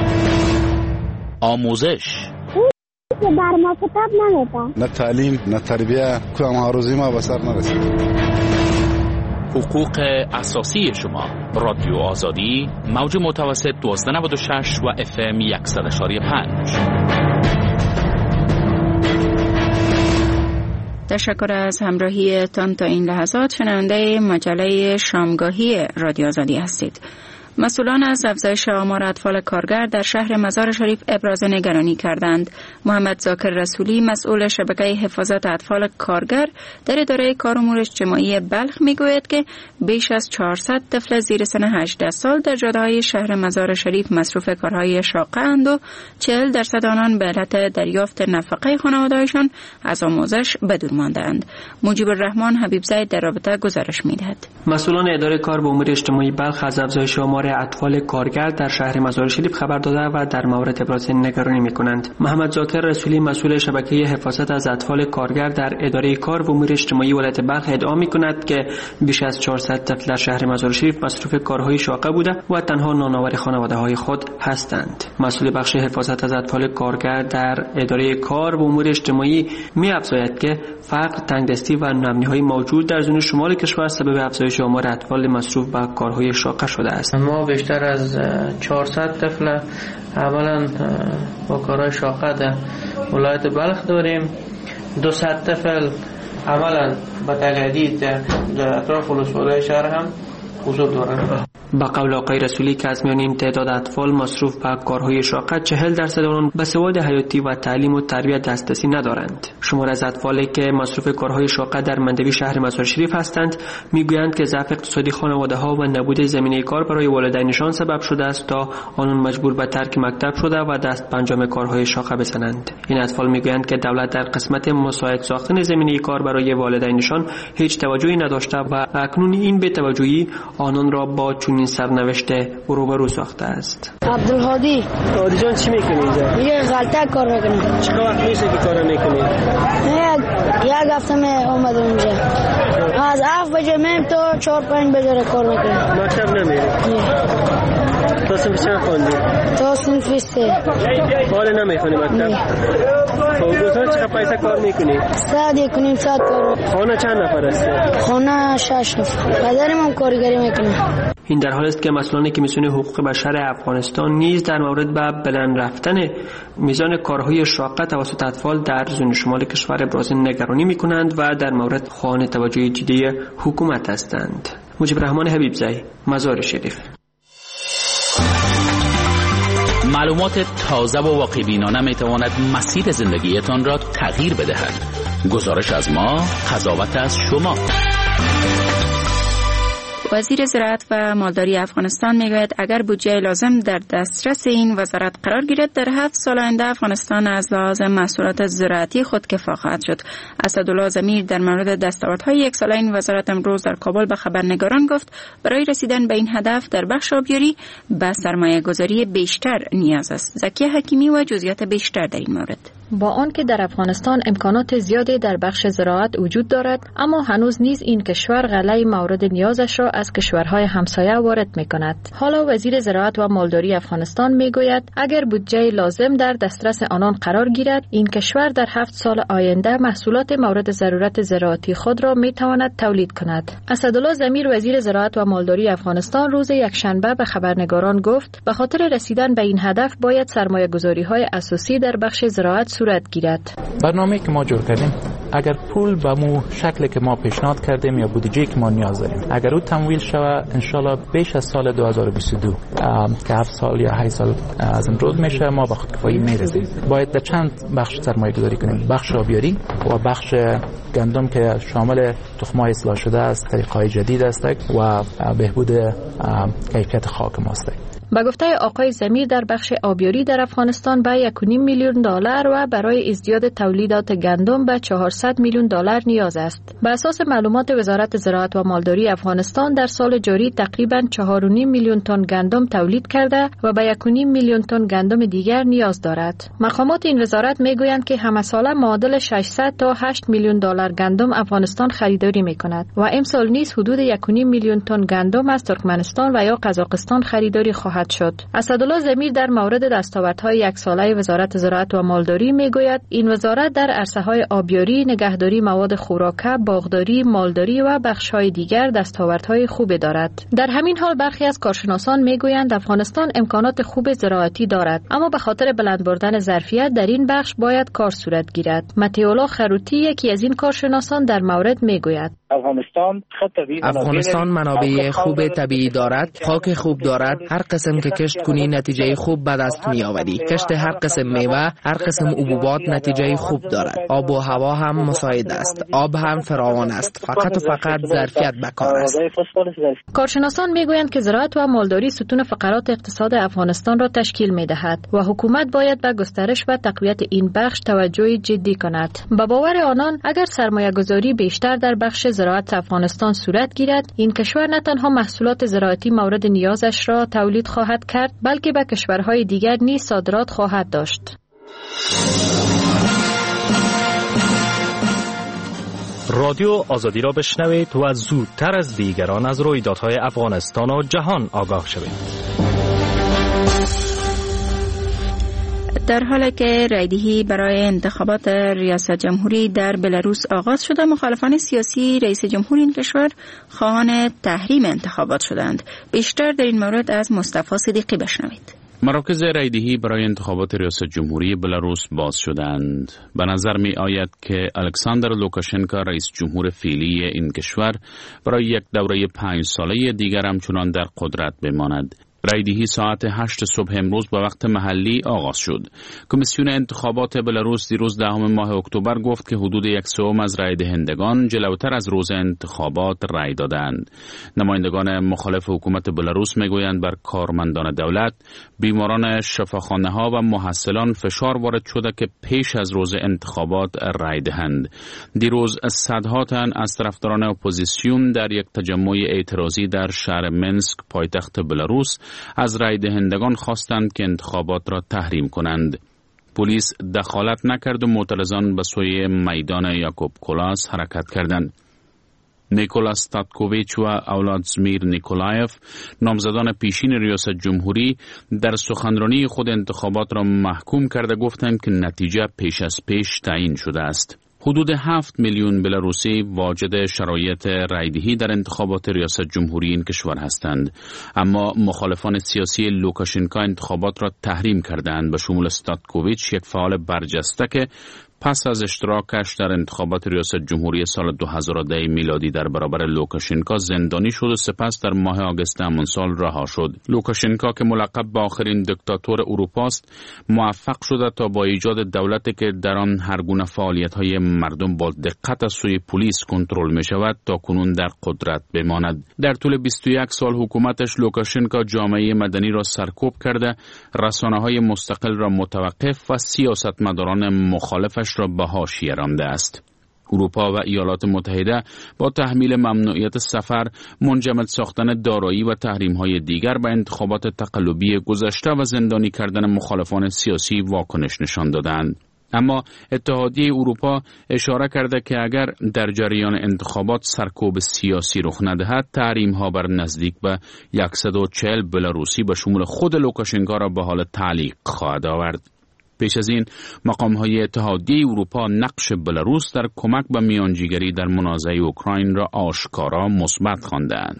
N: آموزش
U: در ما کتاب نمیدن.
S: نه تعلیم نه تربیه کدام آرزوی ما به سر نرسید.
N: حقوق اساسی شما. رادیو آزادی موج متوسط 1296 و FM 100.5.
D: تشکر از همراهیتان تا این لحظات. شنونده مجله شامگاهی رادیو آزادی هستید. مسئولان از افزایش آمار اطفال کارگر در شهر مزار شریف ابراز نگرانی کردند. محمد ذاکر رسولی مسئول شبکه حفاظت اطفال کارگر در اداره کار امور اجتماعی بلخ میگوید که بیش از 400 طفل زیر سن 18 سال در جاده‌های شهر مزار شریف مصروف کارهای شاقه اند و 40% آنان به علت دریافت نفقه خانواده‌هایشان از آموزش بدور مانده‌اند. مجیب الرحمن حبیب زید در رابطه گزارش می‌دهد.
Z: مسئولان اداره کار به امور اجتماعی بلخ از افزایش آمار
A: درباره اطفال کارگر در شهر مزار شریف خبر داده و در مورد ابراز نگرانی می‌کنند. محمد ذاکر رسولی مسئول شبکه حفاظت از اطفال کارگر در اداره کار و امور اجتماعی ولایت بلخ ادعا می‌کند که بیش از 400 طفل در شهر مزار شریف مصروف کارهای شاقه بوده و تنها نانآور خانواده‌های خود هستند. مسئول بخش حفاظت از اطفال کارگر در اداره کار و امور اجتماعی می‌افزاید که فقر، تنگدستی و ناامنی‌های موجود در زون شمال کشور سبب افزایش آمار اطفال مصروف به کارهای شاقه شده است.
C: ما بیشتر از 400 طفل اولا با کارهای شاقه در ولایت بلخ داریم. 200 طفل عملا به تجدید در اطراف ولسوالی شهر هم حضور دارند.
A: با قول آقای رسولی که از میان این تعداد اطفال مصروف به کارهای شاقه 40% آنان به سواد حیاتی و تعلیم و تربیت دسترسی ندارند. شمار از اطفالی که مصروف کارهای شاقه در مندوی شهر مزار شریف هستند میگویند که ضعف اقتصادی خانواده‌ها و نبود زمینه کار برای والدینشان سبب شده است تا آنان مجبور به ترک مکتب شده و دست به انجام کارهای شاقه بزنند. این اطفال میگویند که دولت در قسمت مساعد ساختن زمینه کار برای والدینشان هیچ توجهی نداشته و اکنون این بی‌توجهی آنان را با چنین سرنوشت روبرو ساخته است.
L: عبدالهادی
A: جان چی میکنی اینجا؟
L: یه غلطه کار میکنم.
A: چقدر وقت میشه که کار میکنی؟
L: یک هفته اومدم اینجا. از 7 بجه میم تا 4-5 بجه کار میکنم.
A: مکتب نمیری؟ تو صنف چند خوندی؟
L: تو صنف 3.
A: حالا نمیخونی مکتب؟ خب روزانه چقدر پیسه کار میکنی؟
L: 100 کار.
A: خانه چند نفر هستی؟
L: خانه 6 نفر. پدرم هم کارگری میکنه.
A: این در حالی است که مسئولان کمیسیون حقوق بشر افغانستان نیز در مورد به بلند رفتن میزان کارهای شاقه توسط اطفال در زون شمال کشور ابراز نگرانی میکنند و در مورد خواهان توجه جدی حکومت هستند. مجیب رحمان حبیبزی، مزار شریف.
N: معلومات تازه و واقع‌بینانه میتواند مسیر زندگیتان را تغییر بدهد. گزارش از ما، قضاوت از شما.
D: وزیر زراعت و مالداری افغانستان میگوید اگر بودجه لازم در دسترس این وزارت قرار گیرد در 7 سال آینده افغانستان از لحاظ محصولات زراعتی خودکفا خواهد شد. اسدالله ضمیر در مورد دستاوردهای یک ساله این وزارت امروز در کابل به خبرنگاران گفت برای رسیدن به این هدف در بخش آبیاری به سرمایه‌گذاری بیشتر نیاز است. زکیه حکیمی و جزئیات بیشتر در این مورد.
V: با آنکه در افغانستان امکانات زیادی در بخش زراعت وجود دارد، اما هنوز نیز این کشور غله مورد نیازش را از کشورهای همسایه وارد می‌کند. حالا وزیر زراعت و مالداری افغانستان میگوید اگر بودجه لازم در دسترس آنان قرار گیرد، این کشور در 7 سال آینده محصولات مورد ضرورت زراعتی خود را میتواند تولید کند. اسدالله ضمیر وزیر زراعت و مالداری افغانستان روز یکشنبه به خبرنگاران گفت به خاطر رسیدن به این هدف باید سرمایه‌گذاری‌های اساسی در بخش زراعت صورت گیرد.
E: برنامه‌ای که ما جور کردیم اگر پول به مو شکلی که ما پیشنهاد کردیم یا بودجه‌ای که ما نیاز داریم اگر او تمویل شود انشالله بیش از سال 2022 که 7 سال یا 8 سال از امروز میشه ما به خودکفایی میرسیم. باید در چند بخش سرمایه گذاری کنیم: بخش آبیاری و بخش گندم که شامل تخم‌های اصلاح شده است، طریق‌های جدید است و بهبود کیفیت خاک ماست.
V: با گفته آقای ضمیر در بخش آبیاری در افغانستان به 1.5 میلیون دلار و برای ازدیاد تولیدات گندم به 400 میلیون دلار نیاز است. بر اساس معلومات وزارت زراعت و مالداری افغانستان در سال جاری تقریباً 4.5 میلیون تن گندم تولید کرده و به 1.5 میلیون تن گندم دیگر نیاز دارد. مقامات این وزارت میگویند که همساله معادل 600 تا 8 میلیون دلار گندم افغانستان خریداری میکند و امسال نیز حدود 1.5 میلیون تن گندم از ترکمنستان و یا قزاقستان خریداری خواهد شد. اسدالله ضمیر در مورد دستاوردهای یک ساله وزارت زراعت و مالداری میگوید این وزارت در عرصه‌های آبیاری، نگهداری مواد خوراکه، باغداری، مالداری و بخش‌های دیگر دستاوردهای خوبی دارد. در همین حال برخی از کارشناسان میگویند افغانستان امکانات خوب زراعتی دارد، اما به خاطر بلند بردن ظرفیت در این بخش باید کار صورت گیرد. متیولا خروتی یکی از این کارشناسان در مورد میگوید
W: افغانستان منابع خوب طبیعی دارد، خاک خوب دارد، هر قسم
B: قسم که کشت کنی نتیجه خوب به دست می آوری. کشت هر قسم میوه، هر قسم حبوبات نتیجه خوب دارد. آب و هوا هم مساعد است. آب هم فراوان است. فقط و فقط ظرفیت به کار است.
V: کارشناسان میگویند که زراعت و مالداری ستون فقرات اقتصاد افغانستان را تشکیل می‌دهد و حکومت باید به گسترش و تقویت این بخش توجه جدی کند. به باور آنان اگر سرمایه‌گذاری بیشتر در بخش زراعت افغانستان صورت گیرد، این کشور نه تنها محصولات زراعتی مورد نیازش را تولید خواهد کرد، بلکه به کشورهای دیگر نیز صادرات خواهد داشت.
G: رادیو آزادی را بشنوید و زودتر از دیگران از رویدادهای افغانستان و جهان آگاه شوید.
D: در حالی که رایدهی برای انتخابات ریاست جمهوری در بلاروس آغاز شده، مخالفان سیاسی رئیس جمهور این کشور خواهان تحریم انتخابات شدند. بیشتر در این مورد از مصطفی صدیقی بشنوید.
N: مراکز رایدهی برای انتخابات ریاست جمهوری بلاروس باز شدند. به نظر می آید که الکساندر لوکاشنکا رئیس جمهور فعلی این کشور برای یک دوره 5 ساله دیگر همچنان در قدرت بماند. رایدهی ساعت 8 صبح امروز به وقت محلی آغاز شد. کمیسیون انتخابات بلاروس دیروز 10 ماه اکتبر گفت که حدود 1/3 از رای دهندگان جلوتر از روز انتخابات رای دادند. نمایندگان مخالف حکومت بلاروس میگویند بر کارمندان دولت، بیماران شفاخانه‌ها و محصلان فشار وارد شده که پیش از روز انتخابات رای دهند. دیروز صدها تن از طرفداران اپوزیسیون در یک تجمع اعتراضی در شهر منسک پایتخت بلاروس از رای دهندگان خواستند که انتخابات را تحریم کنند. پلیس دخالت نکرد و معترضان به سوی میدان یاکوب کولاس حرکت کردند. نیکولا ستاتکوویچ و اولادزمیر نیکولایف، نامزدان پیشین ریاست جمهوری، در سخنرانی خود انتخابات را محکوم کرده گفتند که نتیجه پیش از پیش تعیین شده است. حدود 7 میلیون بلاروسی واجد شرایط رایدهی در انتخابات ریاست جمهوری این کشور هستند، اما مخالفان سیاسی لوکاشنکا انتخابات را تحریم کردند، به شمول ستاتکوویچ، یک فعال برجسته که پس از اشتراکش در انتخابات ریاست جمهوری سال 2010 میلادی در برابر لوکاشنکا زندانی شد و سپس در ماه آگوست همان سال رها شد. لوکاشنکا که ملقب به آخرین دیکتاتور اروپا است، موفق شده تا با ایجاد دولتی که در آن هر گونه فعالیت‌های مردم با دقت از سوی پلیس کنترل می‌شود تا کنون در قدرت بماند. در طول 21 سال حکومتش لوکاشنکا جامعه مدنی را سرکوب کرده، رسانه‌های مستقل را متوقف و سیاستمداران مخالفش را به حاشیه رانده است. اروپا و ایالات متحده با تحمیل ممنوعیت سفر، منجمد ساختن دارایی و تحریم‌های دیگر به انتخابات تقلبی گذشته و زندانی کردن مخالفان سیاسی واکنش نشان دادند. اما اتحادیه اروپا اشاره کرده که اگر در جریان انتخابات سرکوب سیاسی رخ ندهد، تحریم‌ها بر نزدیک به 140 بلاروسی به شمول خود لوکاشنکا را به حال تعلیق خواهد آورد. پیش از این مقام‌های اتحادیه اروپا نقش بلاروس در کمک به میانجیگری در منازعه اوکراین را آشکارا مثبت خواندند.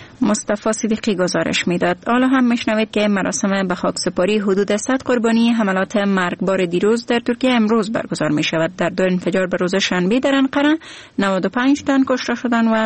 D: مصطفی صدیقی گزارش میداد. حالا هم میشنوید که مراسم به خاکسپاری حدود 100 قربانی حملات مرگبار دیروز در ترکیه امروز برگزار می شود. در 2 انفجار به روز شنبه در انقره 95 تن کشته شدند و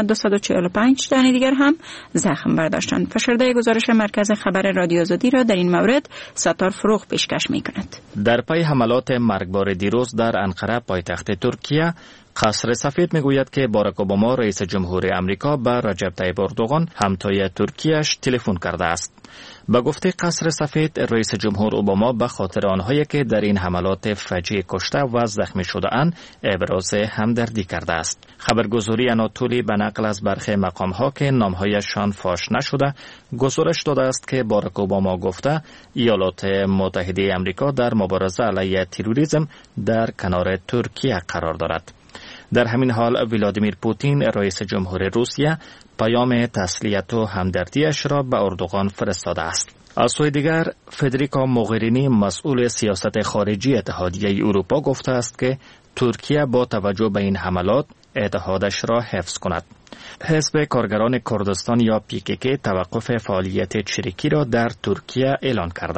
D: 245 تن دیگر هم زخم برداشتند. فشرده گزارش مرکز خبر رادیو آزادی را در این مورد ستار فروغ پیشکش می کند.
H: در پی حملات مرگبار دیروز در انقره پایتخت ترکیه، قصر سفید میگوید که باراک اوباما رئیس جمهور امریکا به رجب طیب اردوغان همتای ترکیه‌اش تلفن کرده است. به گفته قصر سفید، رئیس جمهور اوباما به خاطر آنهایی که در این حملات فجیع کشته و زخمی شده اند ابراز همدردی کرده است. خبرگزاری آناتولی به نقل از برخی مقام‌ها که نام‌هایشان فاش نشده گزارش داده است که باراک اوباما گفته ایالات متحده امریکا در مبارزه علیه تروریسم در کنار ترکیه قرار دارد. در همین حال ولادیمیر پوتین رئیس جمهور روسیه پیام تسلیت و همدردیش را به اردوغان فرستاده است. از سوی دیگر فدریکا موغرینی مسئول سیاست خارجی اتحادیه اروپا گفته است که ترکیه با توجه به این حملات اتحادش را حفظ کند. حزب کارگران کردستان یا PKK توقف فعالیت چریکی را در ترکیه اعلان کرده است.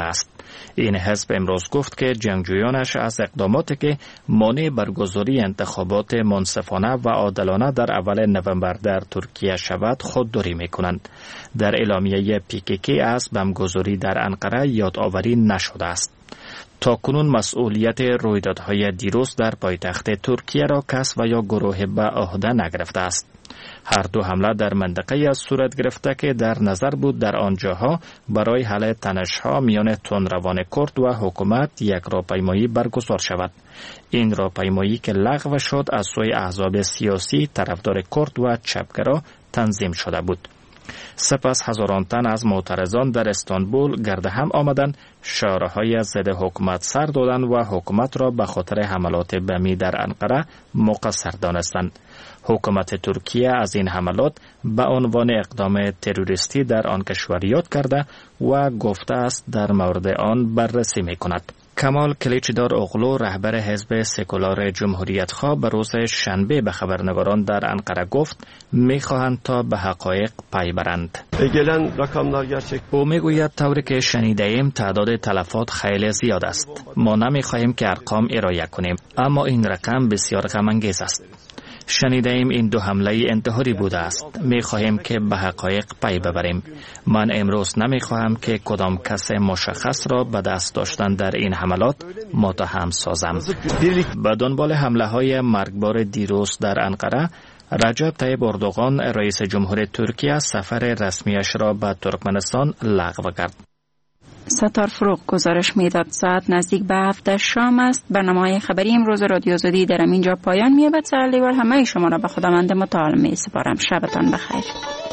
H: این حزب امروز گفت که جنگجویانش از اقداماتی که مانع برگزاری انتخابات منصفانه و عادلانه در اول نوامبر در ترکیه شود خودداری می‌کنند. در اعلامیه PKK از بمبگذاری در انقره یادآوری نشده است. تاکنون مسئولیت رویدادهای دیروز در پایتخت ترکیه را کس و یا گروه به عهده نگرفته است. هر دو حمله در منطقه از صورت گرفته که در نظر بود در آنجاها برای حل تنش‌ها میان تندروان کرد و حکومت یک راهپیمایی برگزار شود. این راهپیمایی که لغو شد از سوی احزاب سیاسی طرفدار کرد و چپگرا تنظیم شده بود. سپس هزاران تن از معترضان در استانبول گرد هم آمدند، شعارهای ضد حکومت سر دادند و حکومت را به خاطر حملات بمی در انقره مقصر دانستند. حکومت ترکیه از این حملات به عنوان اقدام تروریستی در آن کشور یاد کرده و گفته است در مورد آن بررسی می‌کند. کمال کلیچدار اوغلو رهبر حزب سکولار جمهوریت خواه به روز شنبه به خبرنگاران در انقره گفت می‌خواهند تا به حقایق پی برند. او میگوید طوری که شنیده‌ایم تعداد تلفات خیلی زیاد است. ما نمی‌خواهیم که ارقام ارائه کنیم، اما این رقم بسیار غم‌انگیز است. شنیده‌ایم این دو حمله انتحاری بوده است. می‌خواهیم که به حقایق پی ببریم. من امروز نمی‌خواهم که کدام کس مشخص را به دست داشتن در این حملات متهم سازم. به دنبال حمله‌های مرگبار دیروز در انقره، رجب طیب اردوغان رئیس جمهور ترکیه سفر رسمیش را به ترکمنستان لغو کرد.
D: ستار فروغ گزارش میداد. ساعت نزدیک به 7 شام است. برنامه خبری امروز رادیو آزادی در اینجا پایان می‌یابد. سر لیوال همه شما را به خداوند متعال می‌سپارم. شبتان بخیر.